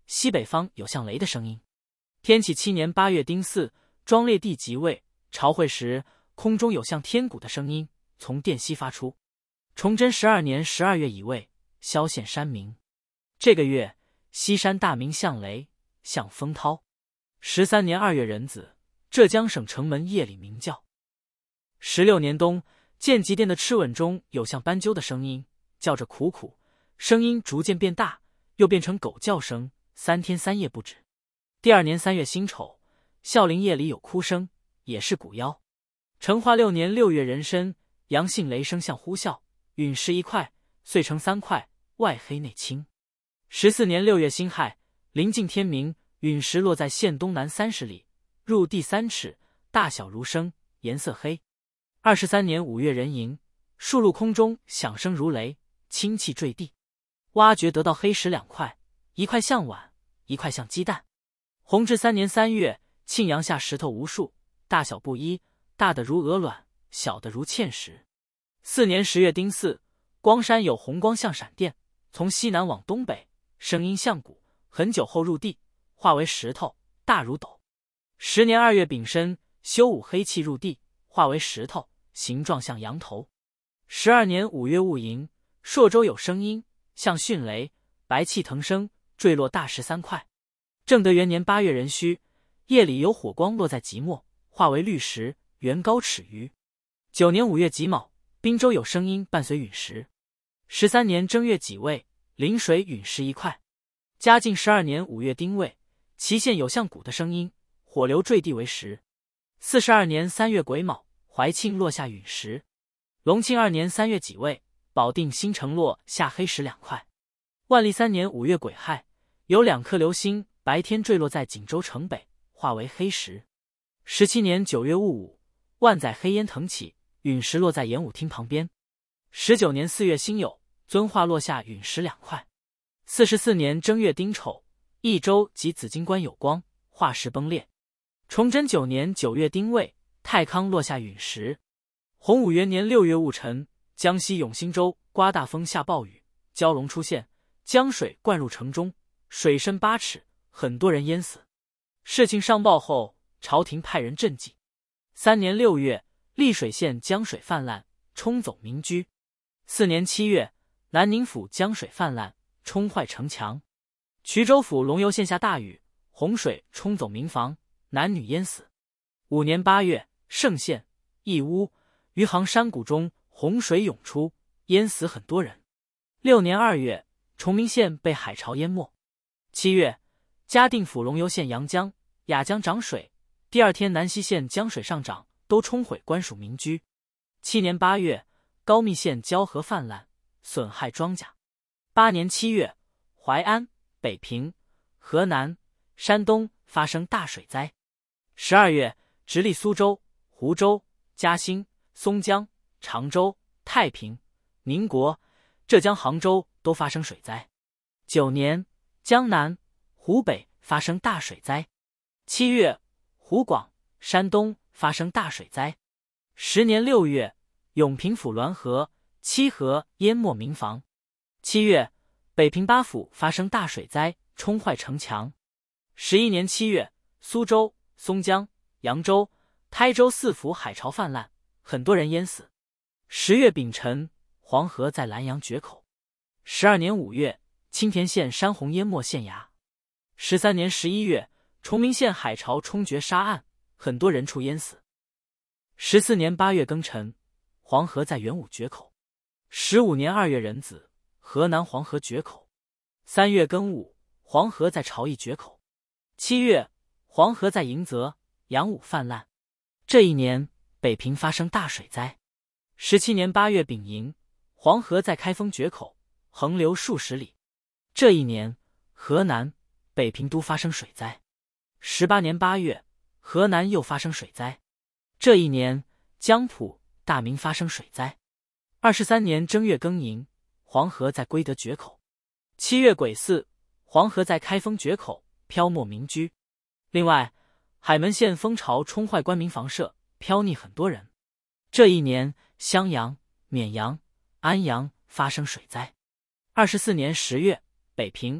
西北方有像雷的声音。天启7年8月丁巳，庄烈帝即位，朝会时，空中有像天鼓的声音从殿西发出。崇祯12年12月乙未，萧县山明。这个月，西山大鸣像雷，像风涛。13年2月壬子，浙江省城门夜里鸣叫。16年冬，建极殿的螭吻中有像斑鸠的声音，叫着苦苦，声音逐渐变大，又变成狗叫声，3天3夜不止。第2年3月辛丑，孝陵夜里有哭声，也是古妖。成化6年6月壬申，阳性雷声像呼啸，陨石1块，碎成3块，外黑内青。14年6月辛亥，临近天明，陨石落在县东南30里，入地3尺，大小如升，颜色黑。23年5月壬寅，数路空中响声如雷，氢气坠地，挖掘得到黑石2块，一块像碗，一块像鸡蛋。弘治3年3月，庆阳下石头无数，大小不一，大的如鹅卵，小的如芡实。4年10月丁巳，光山有红光像闪电，从西南往东北，声音像鼓，很久后入地，化为石头，大如斗。10年2月丙申，修武黑气入地，化为石头，形状像羊头。12年5月戊寅，朔州有声音，像迅雷，白气腾升，坠落大石3块。正德元年8月壬戌，夜里有火光落在即墨，化为绿石，圆高尺余。9年5月己卯，滨州有声音伴随陨石。13年正月己未，临水陨石1块。嘉靖12年5月丁未，祁县有像鼓的声音，火流坠地为石。42年3月癸卯，怀庆落下陨石。隆庆2年3月己未，保定新城落下黑石2块。万历3年5月癸亥，有2颗流星白天坠落在锦州城北，化为黑石。17年9月戊午，万载黑烟腾起，陨石落在演武厅旁边。19年4月辛酉，遵化落下陨石2块。44年正月丁丑，益州及紫荆关有光，化石崩裂。崇祯9年9月丁未，太康落下陨石。洪武元年6月戊辰，江西永兴州刮大风下暴雨，蛟龙出现，江水灌入城中，水深8尺，很多人淹死。事情上报后，朝廷派人赈济。3年6月，溧水县江水泛滥，冲走民居。4年7月，南宁府江水泛滥，冲坏城墙。衢州府龙游县下大雨，洪水冲走民房，男女淹死。5年8月，盛县、义乌、余杭山谷中洪水涌出，淹死很多人。6年2月，崇明县被海潮淹没。7月，嘉定府龙游县阳江、雅江涨水，第2天南溪县江水上涨，都冲毁官署民居。7年8月，高密县交河泛滥，损害庄稼。8年7月，淮安、北平、河南、山东发生大水灾。12月，直隶苏州、湖州、嘉兴、松江、常州、太平、宁国、浙江杭州都发生水灾。9年，江南、湖北发生大水灾。7月，湖广、山东发生大水灾。10年6月，永平府滦河、七河淹没民房。7月，北平八府发生大水灾，冲坏城墙。11年7月，苏州、松江、扬州、台州4府海潮泛滥，很多人淹死。10月丙辰，黄河在兰阳决口。12年5月，青田县山洪淹没县衙。13年11月，崇明县海潮冲决沙岸，很多人畜淹死。14年8月庚辰，黄河在元武决口。15年2月壬子，河南黄河决口。3月庚午，黄河在朝邑决口。7月，黄河在迎泽、阳武泛滥。这一年，北平发生大水灾。17年8月丙寅，黄河在开封决口，横流数十里。这一年，河南、北平都发生水灾。18年8月，河南又发生水灾。这一年，江浦、大名发生水灾。23年正月庚寅，黄河在归德决口。7月癸巳，黄河在开封决口，漂没民居。另外，海门县风潮冲坏官民房舍，漂溺很多人。这一年，襄阳、绵阳、安阳发生水灾。24年10月，北平、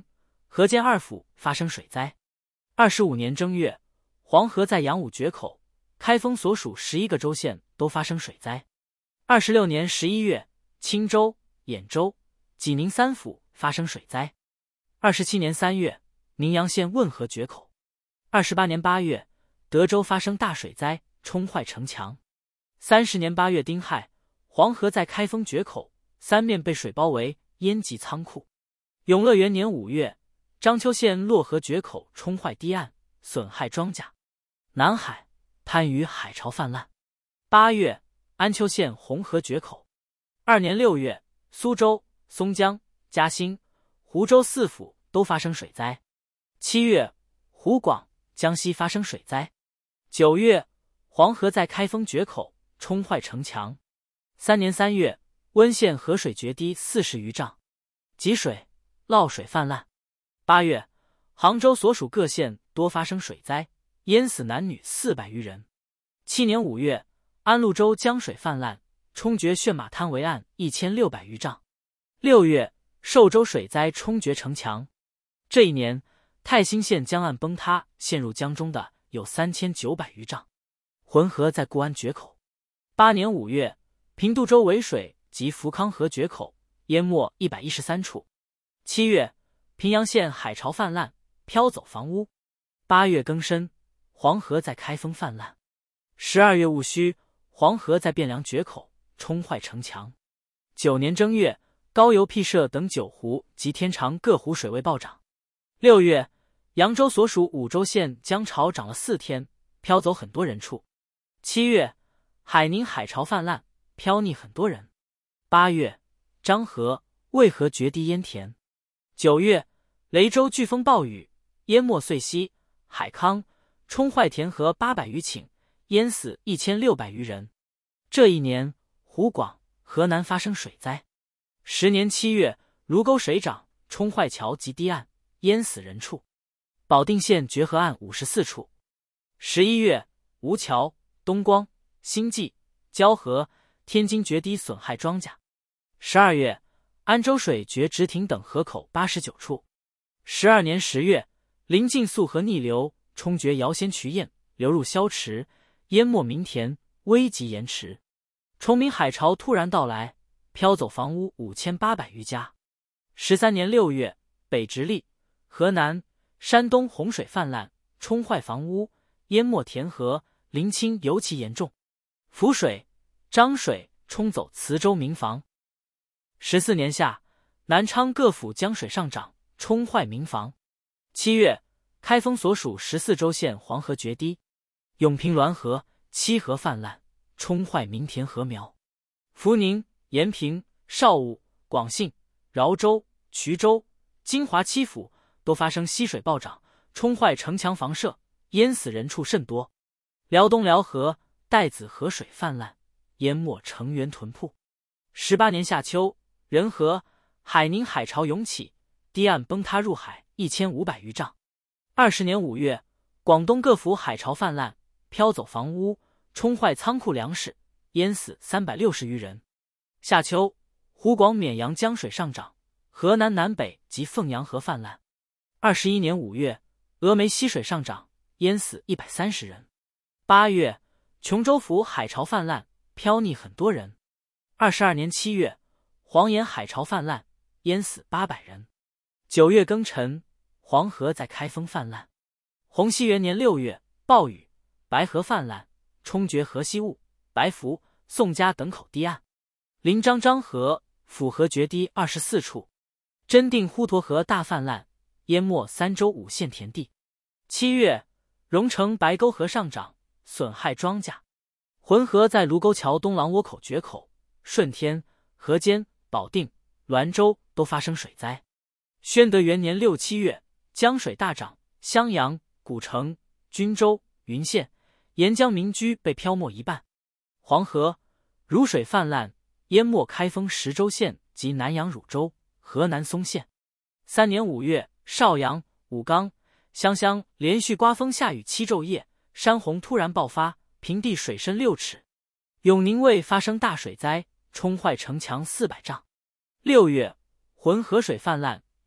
河间二府发生水灾。25年正月，黄河在阳武决口、开封所属11个州县都发生水灾。26年11月，青州、兖州、济宁三府发生水灾。27年3月，宁阳县汶河决口。28年8月，德州发生大水灾，冲坏城墙。30年8月丁亥，黄河在开封决口三面被水包围，淹及仓库。永乐元年5月，章丘县洛河决口冲坏堤岸，损害庄稼。南海、番禺海潮泛滥。8月，安丘县红河决口。2年6月，苏州、松江、嘉兴、湖州四府都发生水灾。7月，湖广、江西发生水灾。9月，黄河在开封决口冲坏城墙。3年3月，温县河水决堤40余丈，积水、涝水泛滥。8月，杭州所属各县多发生水灾，淹死男女400余人。7年5月，安陆州江水泛滥，冲决炫马滩围岸1600余丈。6月，寿州水灾冲决城墙。这一年，泰兴县江岸崩塌，陷入江中的有3900余丈。浑河在固安决口。8年5月，平度州围水及福康河决口，淹没113处。7月，平阳县海潮泛滥，飘走房屋。8月庚申，黄河在开封泛滥。12月戊戌，黄河在汴梁决口冲坏城墙。9年正月，高邮辟社等9湖及天长各湖水位暴涨。6月，扬州所属5州县江潮涨了4天，飘走很多人畜。7月，海宁海潮泛滥，飘溺很多人。8月，漳河、渭河决堤淹田。9月，雷州飓风暴雨，淹没遂溪、海康，冲坏田河800余顷，淹死1600余人。这一年，湖广、河南发生水灾。10年7月，卢沟水涨，冲坏桥及堤岸，淹死人畜。保定县决河岸54处。11月，吴桥、东光、兴济、蛟河、天津决堤损害庄稼。12月，安州水决直亭等河口89处。12年10月，临近溯河逆流，冲决姚仙渠堰，流入萧池，淹没民田，危及盐池。崇明海潮突然到来，飘走房屋5800余家。13年6月，北直隶、河南、山东洪水泛滥，冲坏房屋，淹没田河，临清尤其严重。涪水、漳水冲走磁州民房。14年夏，南昌各府江水上涨，冲坏民房。7月，开封所属14州县黄河决堤。永平滦河、七河泛滥，冲坏民田禾苗。福宁、延平、邵武、广信、饶州、衢州、金华七府都发生溪水暴涨，冲坏城墙房舍，淹死人畜甚多。辽东辽河、代子河水泛滥，淹没城垣屯铺。18年夏秋，仁和、海宁海潮涌起，堤岸崩塌入海1500余丈。20年5月，广东各府海潮泛滥，飘走房屋，冲坏仓库粮食，淹死360余人。夏秋，湖广沔阳江水上涨，河南南北及凤阳河泛滥。21年5月，峨眉溪水上涨，淹死130人。8月，琼州府海潮泛滥，飘溺很多人。22年7月，黄岩海潮泛滥，淹死800人。9月庚辰，黄河在开封泛滥。洪熙元年6月，暴雨，白河泛滥，冲决河西坞、白福、宋家等口堤岸。临漳漳河、府河决堤24处。真定滹沱河大泛滥，淹没3州5县田地。7月，荣成白沟河上涨，损害庄稼。浑河在卢沟桥东廊窝口决口、顺天、河间、保定、滦州都发生水灾。宣德元年6、7月，江水大涨，襄阳、古城、均州、云县、沿江民居被漂没一半。黄河、汝水泛滥，淹没开封10州县及南阳汝州、河南嵩县。3年5月，邵阳、武冈、湘乡连续刮风下雨7昼夜，山洪突然爆发，平地水深6尺。永宁卫发生大水灾，冲坏城墙400丈。6月，浑河水泛滥，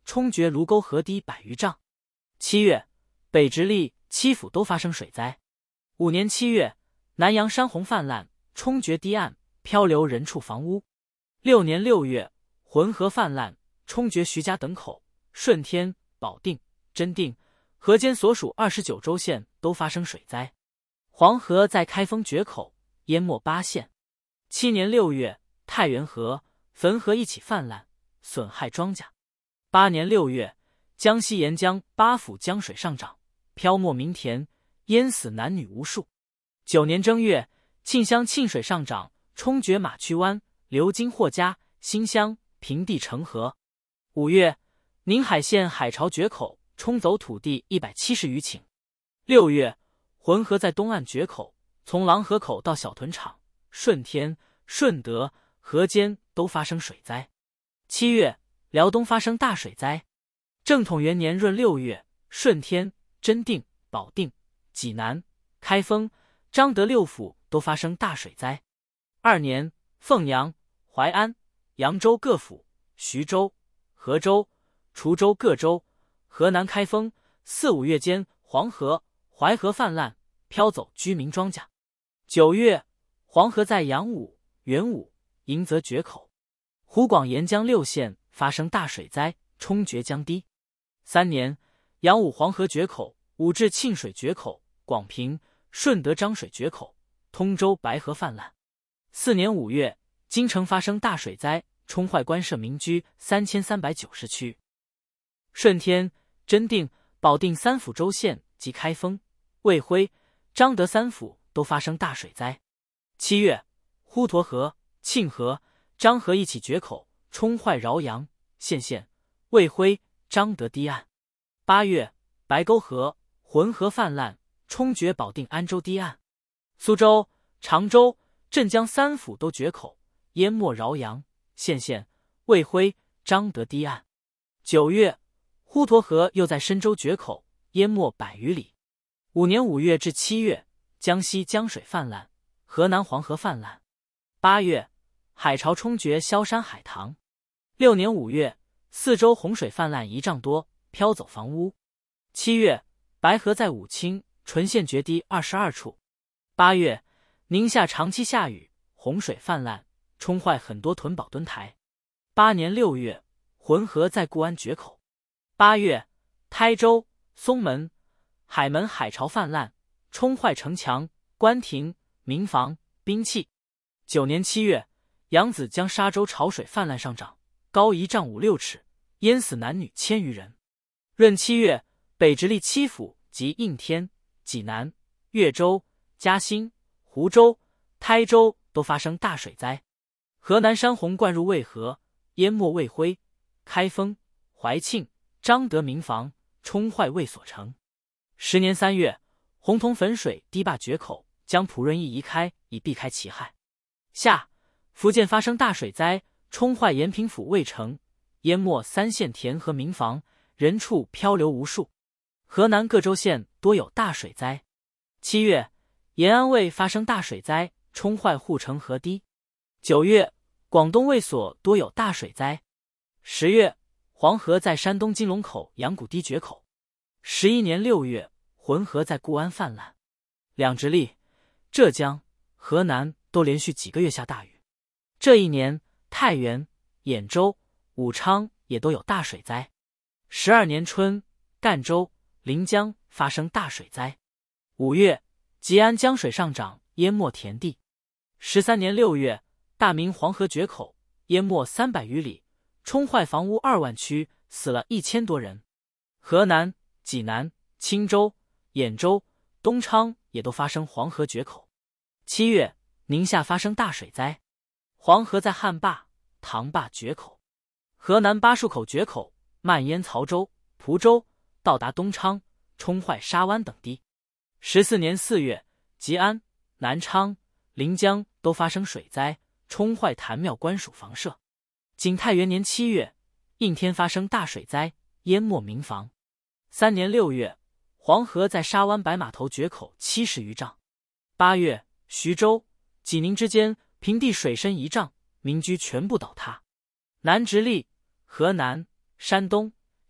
冲决卢沟河堤100余丈。7月，北直隶7府都发生水灾。5年7月，南阳山洪泛滥，冲决堤岸，漂流人畜房屋。6年6月，浑河泛滥，冲决徐家等口，顺天、保定、真定、河间所属29州县都发生水灾。黄河在开封决口，淹没8县。7年6月，太原河、汾河一起泛滥，损害庄稼。8年6月，江西沿江8府江水上涨，漂没民田，淹死男女无数。9年正月，沁乡沁水上涨，冲决马曲湾、流经霍家、新乡、平地成河。5月，宁海县海潮决口，冲走土地170余顷。6月，浑河在东岸决口，从狼河口到小屯场、顺天、顺德、河间都发生水灾。7月，辽东发生大水灾。正统元年闰6月，顺天、真定、保定、济南、开封、彰德6府都发生大水灾。2年，凤阳、淮安、扬州各府、徐州、河州、滁州各州、河南开封4、5月间，黄河、淮河泛滥，漂走居民庄稼。9月，黄河在阳武、元武、迎泽决口。湖广沿江6县发生大水灾，冲决江堤。3年，阳武黄河决口，武至沁水决口，广平、顺德漳水决口，通州白河泛滥。4年5月，京城发生大水灾，冲坏官舍民居3390区。顺天、真定、保定3府州县及开封、卫辉、彰德3府都发生大水灾。7月，滹沱河、沁河、漳河一起决口，冲坏饶阳、献县、卫辉、彰德堤岸。8月，白沟河、浑河泛滥，冲决保定安州堤岸。苏州、常州、镇江3府都决口，淹没饶阳、献县、卫辉、彰德堤岸。9月，滹沱河又在深州决口，淹没100余里。5年5月至7月，江西江水泛滥，河南黄河泛滥。8月，海潮冲决萧山海棠。6年5月，四州洪水泛滥1丈多，漂走房屋。7月，白河在武清、淳县决堤22处。8月，宁夏长期下雨，洪水泛滥，冲坏很多屯堡墩台。8年6月，浑河在固安决口。8月，台州、松门、海门海潮泛滥，冲坏城墙、官亭、民房、兵器。9年7月，扬子江沙洲潮水泛滥上涨，高1丈5、6尺，淹死男女1000余人。闰7月，北直隶7府及应天、济南、越州、嘉兴、湖州、台州都发生大水灾。河南山洪灌入渭河，淹没卫辉、开封、怀庆、彰德民房，冲坏卫所城。10年3月，洪桐汾水堤坝决口，将蒲润义移开，以避开其害。夏，福建发生大水灾，冲坏延平府渭城，淹没3县田和民房，人畜漂流无数。河南各州县多有大水灾。7月，延安卫发生大水灾，冲坏护城河堤。9月，广东卫所多有大水灾。10月，黄河在山东金龙口阳谷堤决口。11年6月，浑河在固安泛滥。两直隶、浙江、河南都连续几个月下大雨。这一年，太原、兖州、武昌也都有大水灾。12年春，赣州、临江发生大水灾。5月，吉安江水上涨，淹没田地。13年6月，大明黄河决口，淹没300余里，冲坏房屋2万区，死了1000多人。河南、济南、青州、兖州、东昌也都发生黄河决口。7月，宁夏发生大水灾，黄河在汉坝、唐坝决口。河南巴蜀口决口，漫淹曹州、蒲州，到达东昌，冲坏沙湾等地。14年4月，吉安、南昌、临江都发生水灾，冲坏坛庙官署房舍。景泰元年7月，应天发生大水灾，淹没民房。3年6月，黄河在沙湾白码头决口70余丈。8月，徐州、济宁之间平地水深1丈，民居全部倒塌。南直隶、河南、山东、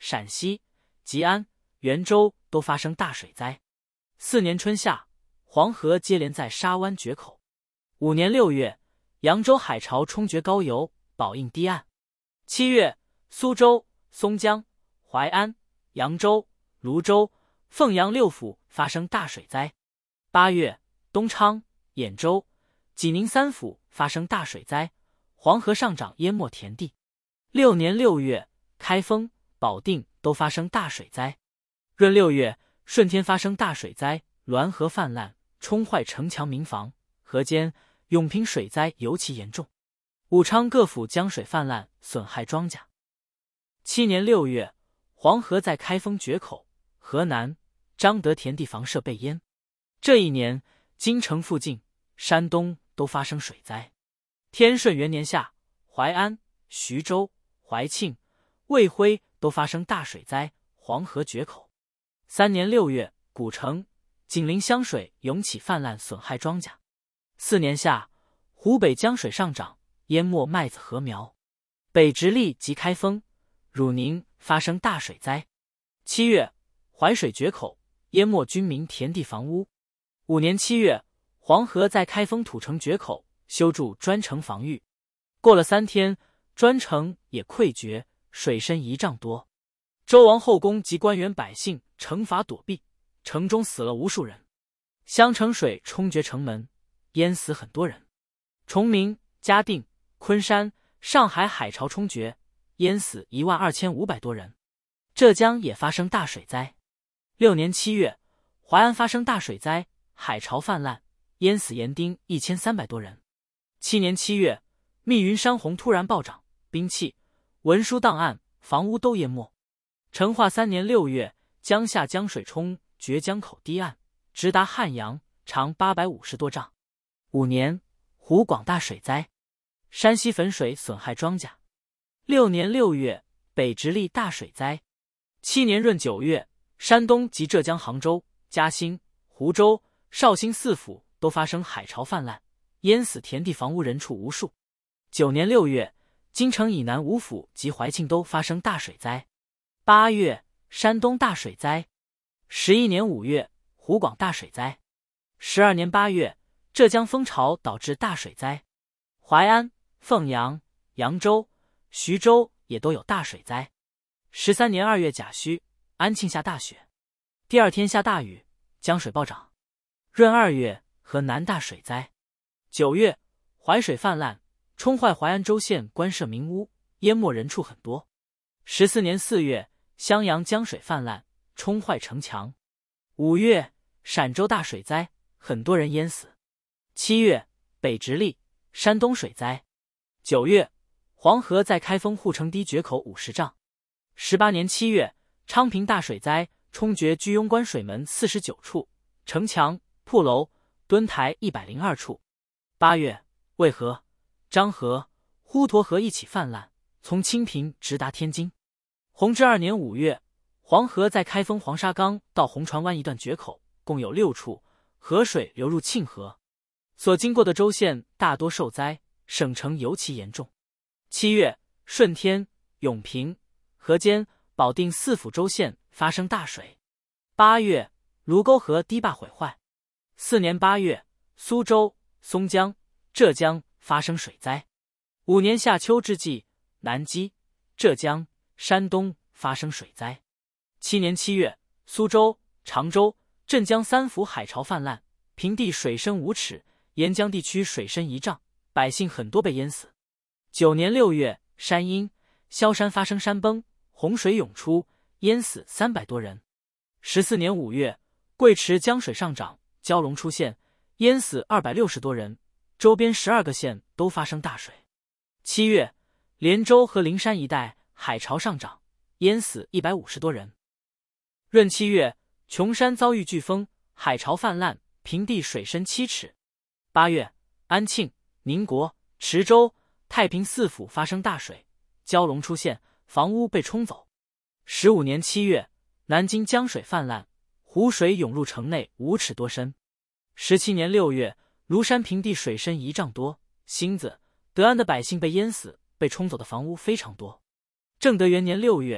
陕西、吉安、袁州都发生大水灾。4年春夏，黄河接连在沙湾决口。5年6月，扬州海潮冲决高邮，宝应堤岸。7月，苏州、松江、淮安、扬州、泸州、凤阳6府发生大水灾。8月，东昌、兖州、济宁3府发生大水灾，黄河上涨淹没田地。6年6月，开封、保定都发生大水灾。闰6月，顺天发生大水灾，滦河泛滥，冲坏城墙民房。河间、永平水灾尤其严重，武昌各府江水泛滥，损害庄稼。7年6月，黄河在开封决口，河南、彰德田地房舍被淹。这一年，京城附近、山东都发生水灾。天顺元年夏，淮安、徐州、怀庆、卫辉都发生大水灾，黄河决口。3年6月，古城、紧邻湘水涌起泛滥，损害庄稼。4年夏，湖北江水上涨，淹没麦子禾苗。北直隶及开封、汝宁发生大水灾。7月，淮水决口，淹没军民田地房屋。5年7月，黄河在开封土城决口，修筑砖城防御。过了3天，砖城也溃决，水深1丈多。周王后宫及官员百姓惩罚躲避，城中死了无数人。襄城水冲决城门，淹死很多人。崇明、嘉定、昆山、上海海潮冲决，淹死12500多人。浙江也发生大水灾。6年7月，淮安发生大水灾，海潮泛滥，淹死盐丁1300多人。7年7月，密云山洪突然暴涨，兵器、文书档案、房屋都淹没。成化3年6月，江夏江水冲决江口堤岸，直达汉阳，长850多丈。5年，湖广大水灾，山西汾水损害庄稼。6年6月，北直隶大水灾。7年闰9月，山东及浙江杭州、嘉兴、湖州、绍兴4府都发生海潮泛滥，淹死田地房屋人畜无数。9年6月，京城以南5府及怀庆都发生大水灾。8月，山东大水灾。11年5月，湖广大水灾。12年8月，浙江风潮导致大水灾。淮安、凤阳、扬州、徐州也都有大水灾。13年2月甲戌，安庆下大雪，第2天下大雨，江水暴涨。闰2月，河南大水灾。9月，淮水泛滥，冲坏淮安州县官舍民屋，淹没人畜很多。14年4月，襄阳江水泛滥，冲坏城墙。5月，陕州大水灾，很多人淹死。7月，北直隶、山东水灾。9月，黄河在开封护城堤决口50丈。18年7月，昌平大水灾，冲决居庸关水门49处，城墙、铺楼、墩台102处。8月，渭河、漳河、滹沱河一起泛滥，从清平直达天津。弘治2年5月，黄河在开封黄沙岗到红船湾一段决口，共有6处，河水流入沁河。所经过的州县大多受灾，省城尤其严重。7月，顺天、永平、河间、保定4府州县发生大水。8月，卢沟河堤坝毁坏。4年8月，苏州、松江、浙江发生水灾。5年夏秋之际，南矶、浙江、山东发生水灾。7年7月，苏州、常州、镇江3府海潮泛滥，平地水深5尺，沿江地区水深1丈，百姓很多被淹死。9年6月，山阴、萧山发生山崩，洪水涌出，淹死300多人。14年5月，贵池江水上涨，蛟龙出现，淹死260多人，周边12个县都发生大水。7月，连州和灵山一带海潮上涨，淹死150多人。闰7月，琼山遭遇飓风，海潮泛滥，平地水深7尺。8月，安庆、宁国、池州、太平4府发生大水，蛟龙出现，房屋被冲走。15年7月，南京江水泛滥，湖水涌入城内5尺多深。17年6月，庐山平地水深1丈多，星子、德安的百姓被淹死，被冲走的房屋非常多。正德元年6月，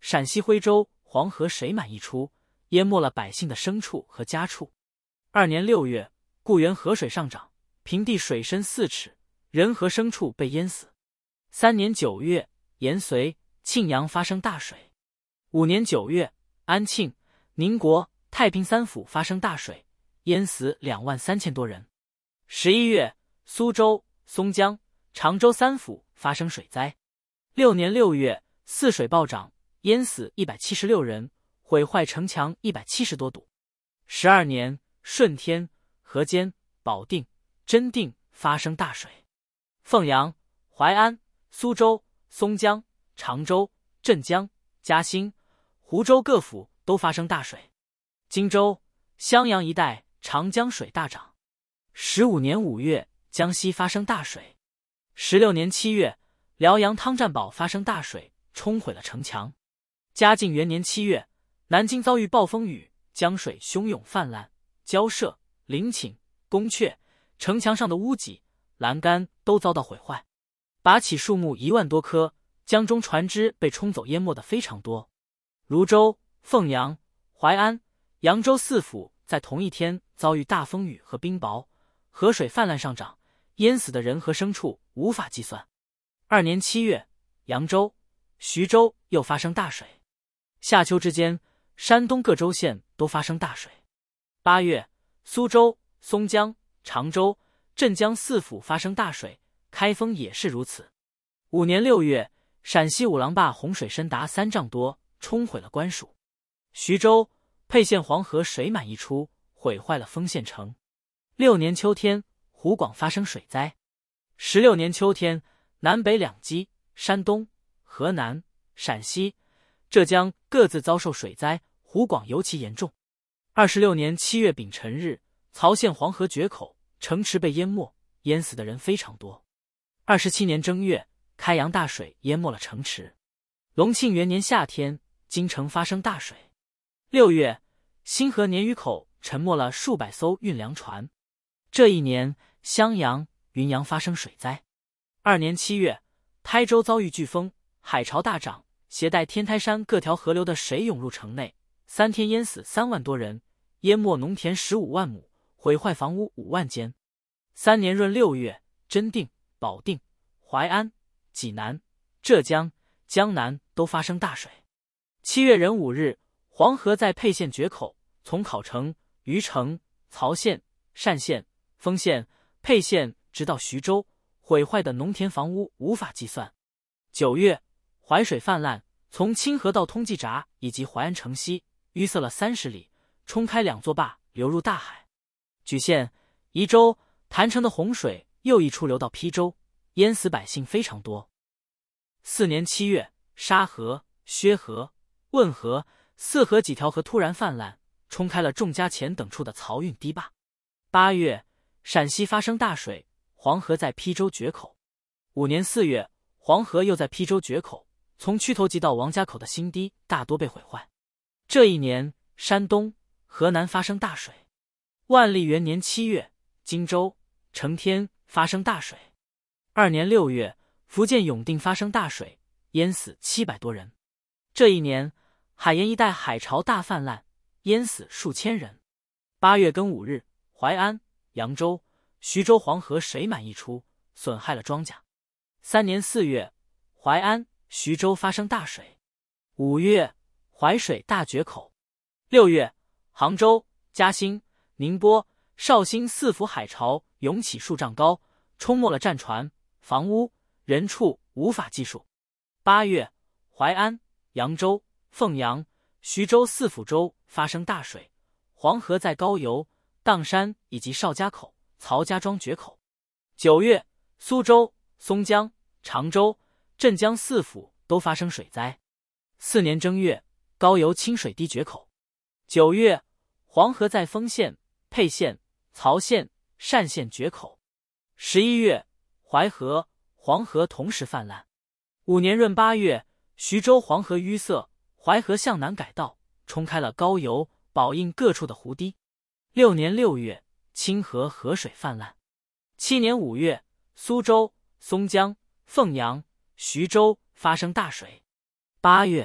陕西徽州黄河水满溢出，淹没了百姓的牲畜和家畜。2年6月，固原河水上涨，平地水深4尺，人和牲畜被淹死。3年9月，延绥、庆阳发生大水。5年9月，安庆、宁国、太平3府发生大水，淹死23000多人。11月，苏州、松江、常州3府发生水灾。6年6月，泗水暴涨，淹死176人，毁坏城墙170多堵。12年，顺天、河间、保定、真定发生大水。凤阳、淮安、苏州、松江、常州、镇江、嘉兴、湖州各府都发生大水。荆州、襄阳一带长江水大涨。15年5月，江西发生大水。16年7月，辽阳汤占堡发生大水，冲毁了城墙。嘉靖元年7月，南京遭遇暴风雨，江水汹涌泛滥，交涉、陵寝、宫阙、城墙上的屋脊、栏杆都遭到毁坏，拔起树木1万多棵，江中船只被冲走淹没的非常多。泸州、凤阳、淮安、扬州4府在同一天遭遇大风雨和冰雹，河水泛滥上涨，淹死的人和牲畜无法计算。2年7月，扬州、徐州又发生大水。夏秋之间，山东各州县都发生大水。8月，苏州、松江、常州、镇江4府发生大水，开封也是如此。5年6月，陕西五郎坝洪水深达3丈多，冲毁了官署。徐州、沛县黄河水满溢出，毁坏了丰县城。6年秋天，湖广发生水灾。16年秋天，南北两畿、山东、河南、陕西、浙江各自遭受水灾，湖广尤其严重。26年7月丙辰日，曹县黄河决口，城池被淹没，淹死的人非常多。27年正月，开阳大水淹没了城池。隆庆元年夏天，京城发生大水。6月，新河鲶鱼口沉没了数百艘运粮船。这一年，襄阳、云阳发生水灾。2年7月，台州遭遇飓风，海潮大涨，携带天台山各条河流的水涌入城内，3天淹死3万多人，淹没农田15万亩，毁坏房屋5万间。3年闰6月，真定、保定、淮安、济南、浙江、江南都发生大水。7月壬午日，黄河在沛县决口，从考城、虞城、曹县、单县、丰县、沛县直到徐州，毁坏的农田房屋无法计算。9月，淮水泛滥，从清河到通济闸以及淮安城西淤塞了30里，冲开2座坝，流入大海。莒县、宜州、郯城的洪水又一出流到邳州，淹死百姓非常多。4年7月，沙河、薛河、汶河、泗河几条河突然泛滥，冲开了众家前等处的漕运堤坝。8月，陕西发生大水，黄河在邳州决口。5年4月，黄河又在邳州决口，从曲头集到王家口的新堤大多被毁坏。这一年，山东、河南发生大水。万历元年7月，荆州、承天发生大水。2年6月，福建永定发生大水，淹死700多人。这一年，海盐一带海潮大泛滥，淹死数千人。8月庚午日，淮安、扬州、徐州黄河水满溢出，损害了庄稼。3年4月，淮安、徐州发生大水。5月，淮水大决口。6月，杭州、嘉兴、宁波、绍兴4府海潮涌起数丈高，冲没了战船、房屋、人畜，无法计数。8月，淮安、扬州、凤阳、徐州4府州发生大水，黄河在高邮、砀山以及邵家口、曹家庄决口。9月，苏州、松江、常州、镇江4府都发生水灾。4年正月，高邮清水堤决口。9月，黄河在丰县、沛县、曹县、单县决口。11月，淮河、黄河同时泛滥。5年闰8月，徐州黄河淤塞，淮河向南改道，冲开了高邮、宝应各处的湖堤。6年6月，清河河水泛滥。7年5月，苏州、松江、凤阳、徐州发生大水。8月，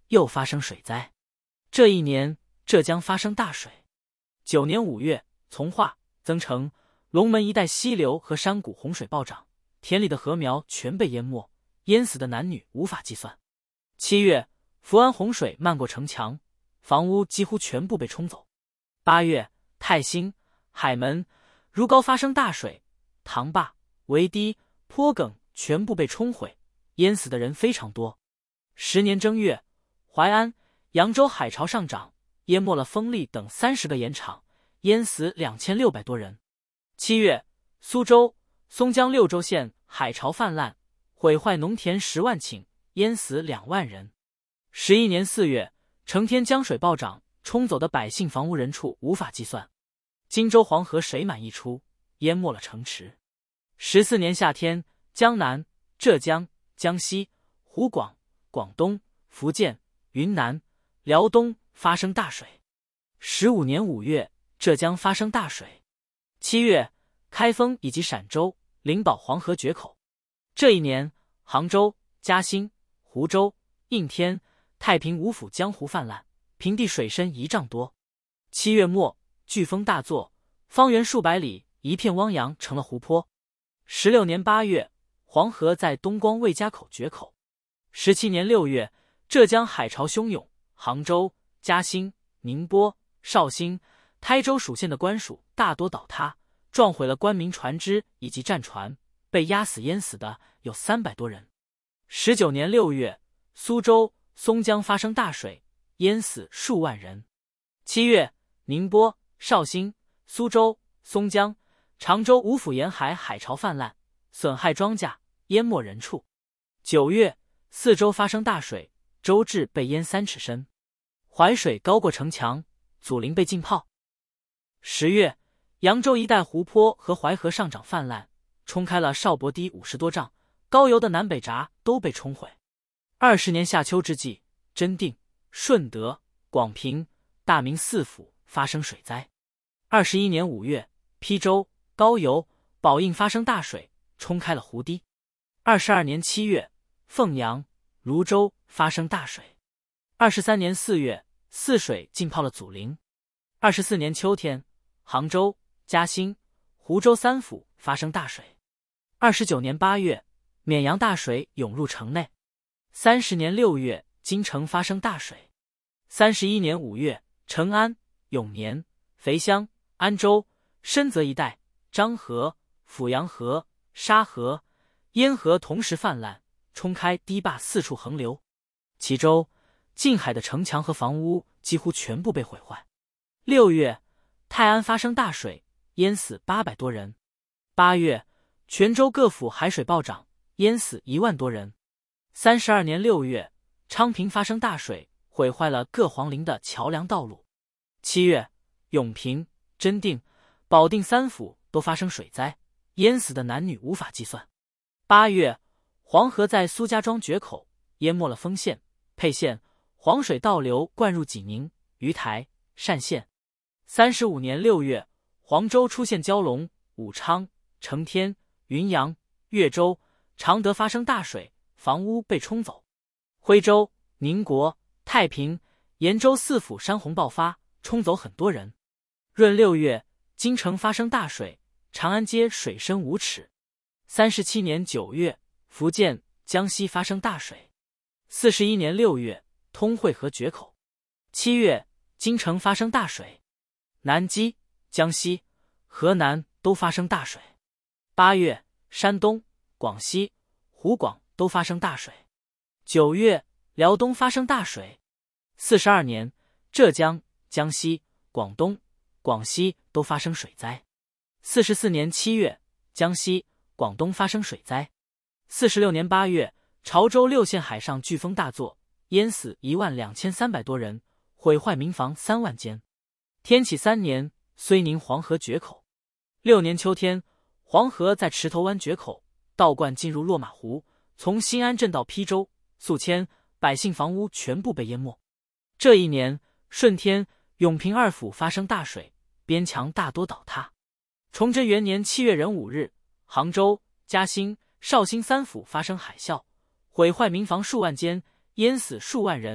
又发生水灾。这一年，浙江发生大水。9年5月，从化、增城、龙门一带溪流和山谷洪水暴涨，田里的禾苗全被淹没，淹死的男女无法计算。7月，福安洪水漫过城墙，房屋几乎全部被冲走。8月，泰兴、海门、如皋发生大水，塘坝、围堤、坡埂全部被冲毁，淹死的人非常多。10年正月，淮安、扬州海潮上涨，淹没了丰利等30个盐场，淹死2600多人。7月，苏州、松江6州县海潮泛滥，毁坏农田10万顷，淹死2万人。11年4月，成天江水暴涨，冲走的百姓房屋人畜无法计算。荆州黄河水满溢出，淹没了城池。14年夏天，江南、浙江、江西、湖广、广东、福建、云南、辽东发生大水。15年5月，浙江发生大水。7月，开封以及陕州、灵宝黄河决口。这一年，杭州、嘉兴、湖州、应天、太平五府江湖泛滥，平地水深1丈多。7月末，飓风大作，方圆数百里一片汪洋，成了湖泊。16年8月，黄河在东光魏家口决口。17年6月，浙江海潮汹涌，杭州、嘉兴、宁波、绍兴、台州属县的官署大多倒塌，撞毁了官民船只以及战船，被压死淹死的有300多人。19年6月，苏州、松江发生大水，淹死数万人。7月，宁波、绍兴、苏州、松江、常州五府沿海海潮泛滥，损害庄稼，淹没人畜。9月，4州发生大水，周至被淹3尺深，淮水高过城墙，祖陵被浸泡。10月，扬州一带湖泊和淮河上涨泛滥，冲开了邵伯堤50多丈，高邮的南北闸都被冲毁。20年夏秋之际，真定、顺德、广平、大名4府发生水灾。21年5月，邳州、高邮、宝应发生大水，冲开了湖堤。22年7月，凤阳、泸州发生大水。23年4月，泗水浸泡了祖陵。24年秋天，杭州、嘉兴、湖州3府发生大水。29年8月，绵阳大水涌入城内。30年6月，京城发生大水。31年5月，成安、永年、肥乡、安州、深泽一带、漳河、阜阳河、沙河、烟河同时泛滥，冲开堤坝4处横流。其州、近海的城墙和房屋几乎全部被毁坏。6月，泰安发生大水，淹死800多人。8月，泉州各府海水暴涨，淹死1万多人。32年6月，昌平发生大水，毁坏了各皇陵的桥梁道路。7月，永平、真定、保定3府都发生水灾，淹死的男女无法计算。8月，黄河在苏家庄决口，淹没了丰县、沛县，黄水倒流灌入济宁、鱼台、单县。35年6月，黄州出现蛟龙，武昌、承天、云阳、岳州、常德发生大水，房屋被冲走。徽州、宁国、太平、延州4府山洪爆发，冲走很多人。闰6月，京城发生大水，长安街水深5尺。37年9月，福建、江西发生大水。41年6月，通惠河决口。7月，京城发生大水。南基、江西、河南都发生大水。8月，山东、广西、湖广都发生大水。9月，辽东发生大水。42年，浙江、江西、广东、广西都发生水灾。44年7月，江西、广东发生水灾。46年8月，潮州6县海上飓风大作，淹死12300多人，毁坏民房3万间。天启3年，睢宁黄河决口。6年秋天，黄河在池头湾决口，倒灌进入落马湖，从新安镇到邳州，宿迁，百姓房屋全部被淹没。这一年，顺天、永平2府发生大水，边墙大多倒塌。崇祯元年7月壬午日，杭州、嘉兴、绍兴3府发生海啸，毁坏民房数万间，淹死数万人，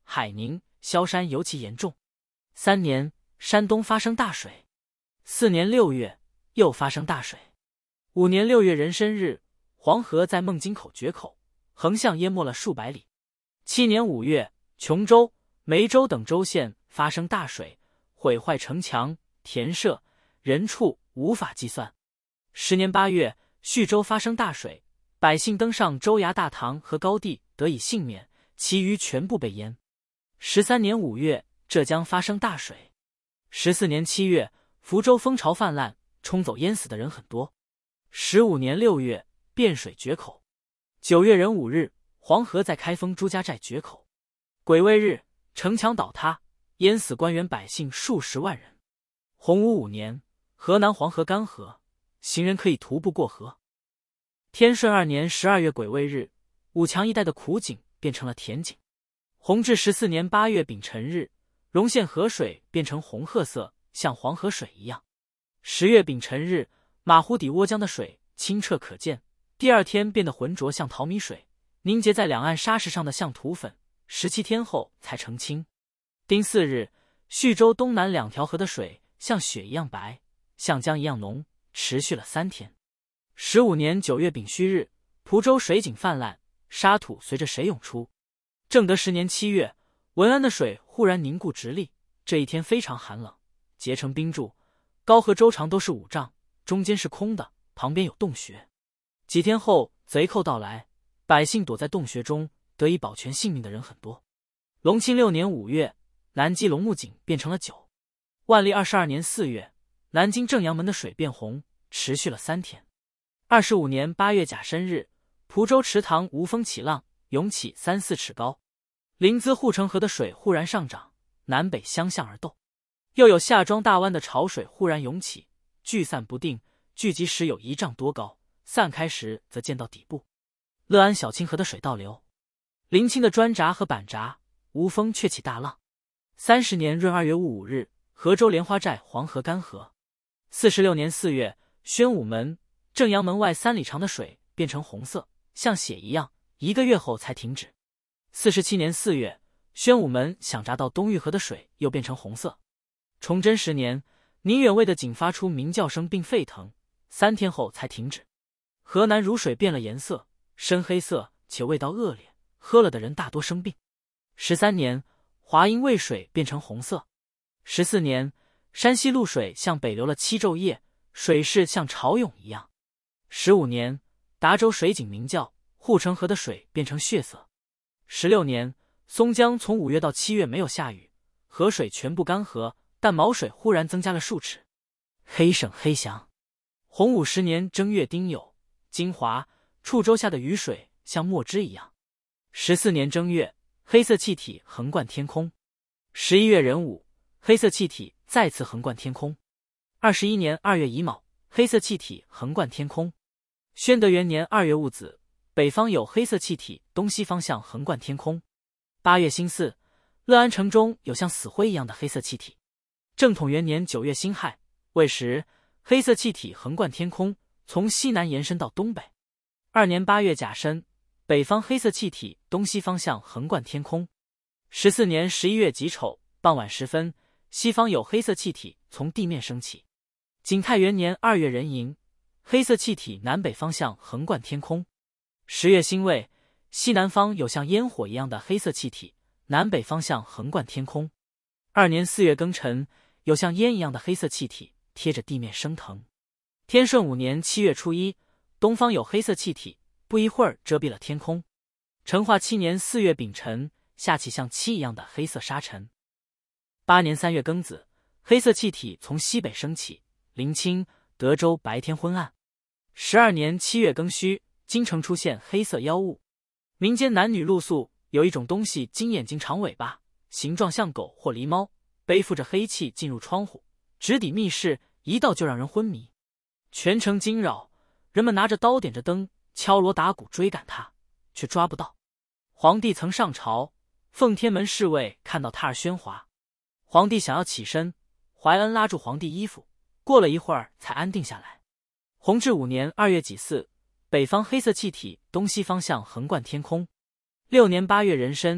海宁、萧山尤其严重。3年，山东发生大水。4年6月，又发生大水。5年6月壬申日，黄河在孟津口决口，横向淹没了数百里。7年5月，琼州、梅州等州县发生大水，毁坏城墙、田舍，人畜无法计算。10年8月，徐州发生大水，百姓登上州衙大堂和高地得以幸免，其余全部被淹。13年5月，浙江发生大水。14年7月，福州蜂巢泛滥，冲走淹死的人很多。15年6月，汴水决口。9月壬午日，黄河在开封朱家寨决口。癸未日，城墙倒塌，淹死官员百姓数十万人。洪武5年，河南黄河干涸，行人可以徒步过河。天顺2年12月癸未日，武强一带的苦井变成了田井。弘治14年8月丙辰日，荣县河水变成红褐色，像黄河水一样。10月丙辰日，马湖底涡江的水清澈可见，第二天变得浑浊像淘米水，凝结在两岸沙石上的像土粉，17天后才澄清。丁巳日，徐州东南2条河的水像雪一样白，像浆一样浓，持续了3天。15年9月丙戌日，蒲州水井泛滥，沙土随着水涌出。正德10年7月，文安的水忽然凝固直立，这一天非常寒冷，结成冰柱，高和周长都是5丈，中间是空的，旁边有洞穴。几天后，贼寇到来，百姓躲在洞穴中，得以保全性命的人很多。隆庆6年5月，南极龙目井变成了酒。万历22年4月，南京正阳门的水变红，持续了3天。25年8月甲申日，蒲州池塘无风起浪，涌起3、4尺高。临淄护城河的水忽然上涨，南北相向而斗。又有夏庄大湾的潮水忽然涌起，聚散不定，聚集时有1丈多高，散开时则见到底部。乐安小清河的水倒流。临清的砖闸和板闸无风却起大浪。30年闰2月戊午日，河州莲花寨黄河干涸。46年4月，宣武门、正阳门外3里长的水变成红色，像血一样，1个月后才停止。47年4月，宣武门响闸到东御河的水又变成红色。崇祯10年，宁远卫的井发出鸣叫声并沸腾，3天后才停止。河南汝水变了颜色，深黑色且味道恶劣，喝了的人大多生病。13年，华阴渭水变成红色。14年，山西潞水向北流了7昼夜，水势像潮涌一样。15年，达州水井鸣叫，护城河的水变成血色。16年，松江从5月到7月没有下雨，河水全部干涸，但毛水忽然增加了数尺。黑省黑翔。洪武10年正月丁酉，金华、处州下的雨水像墨汁一样。14年正月，黑色气体横贯天空。11月壬午，黑色气体再次横贯天空。21年2月乙卯，黑色气体横贯天空。宣德元年2月戊子，北方有黑色气体东西方向横贯天空。8月辛巳，乐安城中有像死灰一样的黑色气体。正统元年9月辛亥，未时，黑色气体横贯天空，从西南延伸到东北。2年8月甲申，北方黑色气体东西方向横贯天空。14年11月己丑，傍晚时分，西方有黑色气体从地面升起。景泰元年2月壬寅，黑色气体南北方向横贯天空。10月辛未，西南方有像烟火一样的黑色气体，南北方向横贯天空。2年4月庚辰，有像烟一样的黑色气体贴着地面升腾。天顺5年7月初1，东方有黑色气体，不一会儿遮蔽了天空。成化7年4月丙辰，下起像漆一样的黑色沙尘。8年3月庚子，黑色气体从西北升起，临清、德州白天昏暗。12年7月庚戌，京城出现黑色妖物。民间男女露宿，有一种东西金眼睛长尾巴，形状像狗或狸猫，背负着黑气进入窗户，直抵密室，一到就让人昏迷。全城惊扰，人们拿着刀点着灯，敲锣打鼓追赶他，却抓不到。皇帝曾上朝，奉天门侍卫看到他而喧哗。皇帝想要起身，怀恩拉住皇帝衣服，过了一会儿才安定下来。弘治5年2月己巳，北方黑色气体东西方向横贯天空。6年8月壬申，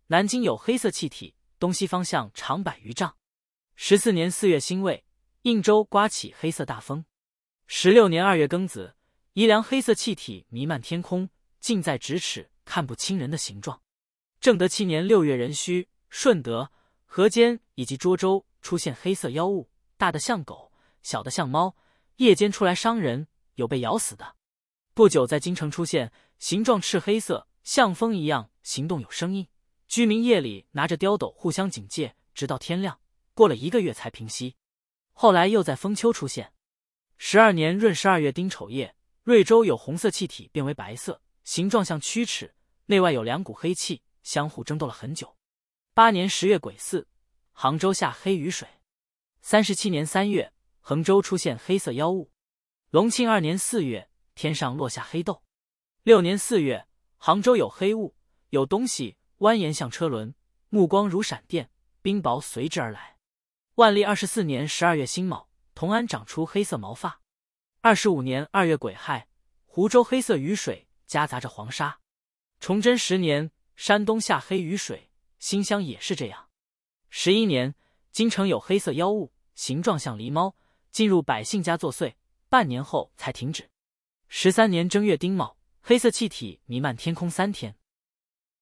南京有黑色气体，东西方向长100余丈。14年4月辛未，应州刮起黑色大风。16年2月庚子，宜良黑色气体弥漫天空，近在咫尺，看不清人的形状。正德7年6月壬戌，顺德、河间以及涿州出现黑色妖物，大的像狗，小的像猫，夜间出来伤人，有被咬死的。不久在京城出现，形状赤黑色，像风一样，行动有声音。居民夜里拿着碉斗互相警戒，直到天亮，过了1个月才平息。后来又在丰丘出现。12年闰12月丁丑夜，瑞州有红色气体变为白色，形状像曲尺，内外有2股黑气，相互争斗了很久。8年10月癸巳，杭州下黑雨水。37年3月，衡州出现黑色妖物。隆庆2年4月，天上落下黑豆。6年4月，杭州有黑雾，有东西蜿蜒像车轮，目光如闪电，冰雹随之而来。万历24年12月辛卯，同安长出黑色毛发。25年2月癸亥，湖州黑色雨水夹杂着黄沙。崇祯10年，山东下黑雨水，新乡也是这样。11年，京城有黑色妖物，形状像狸猫，进入百姓家作祟，半年后才停止。13年正月丁卯，黑色气体弥漫天空3天。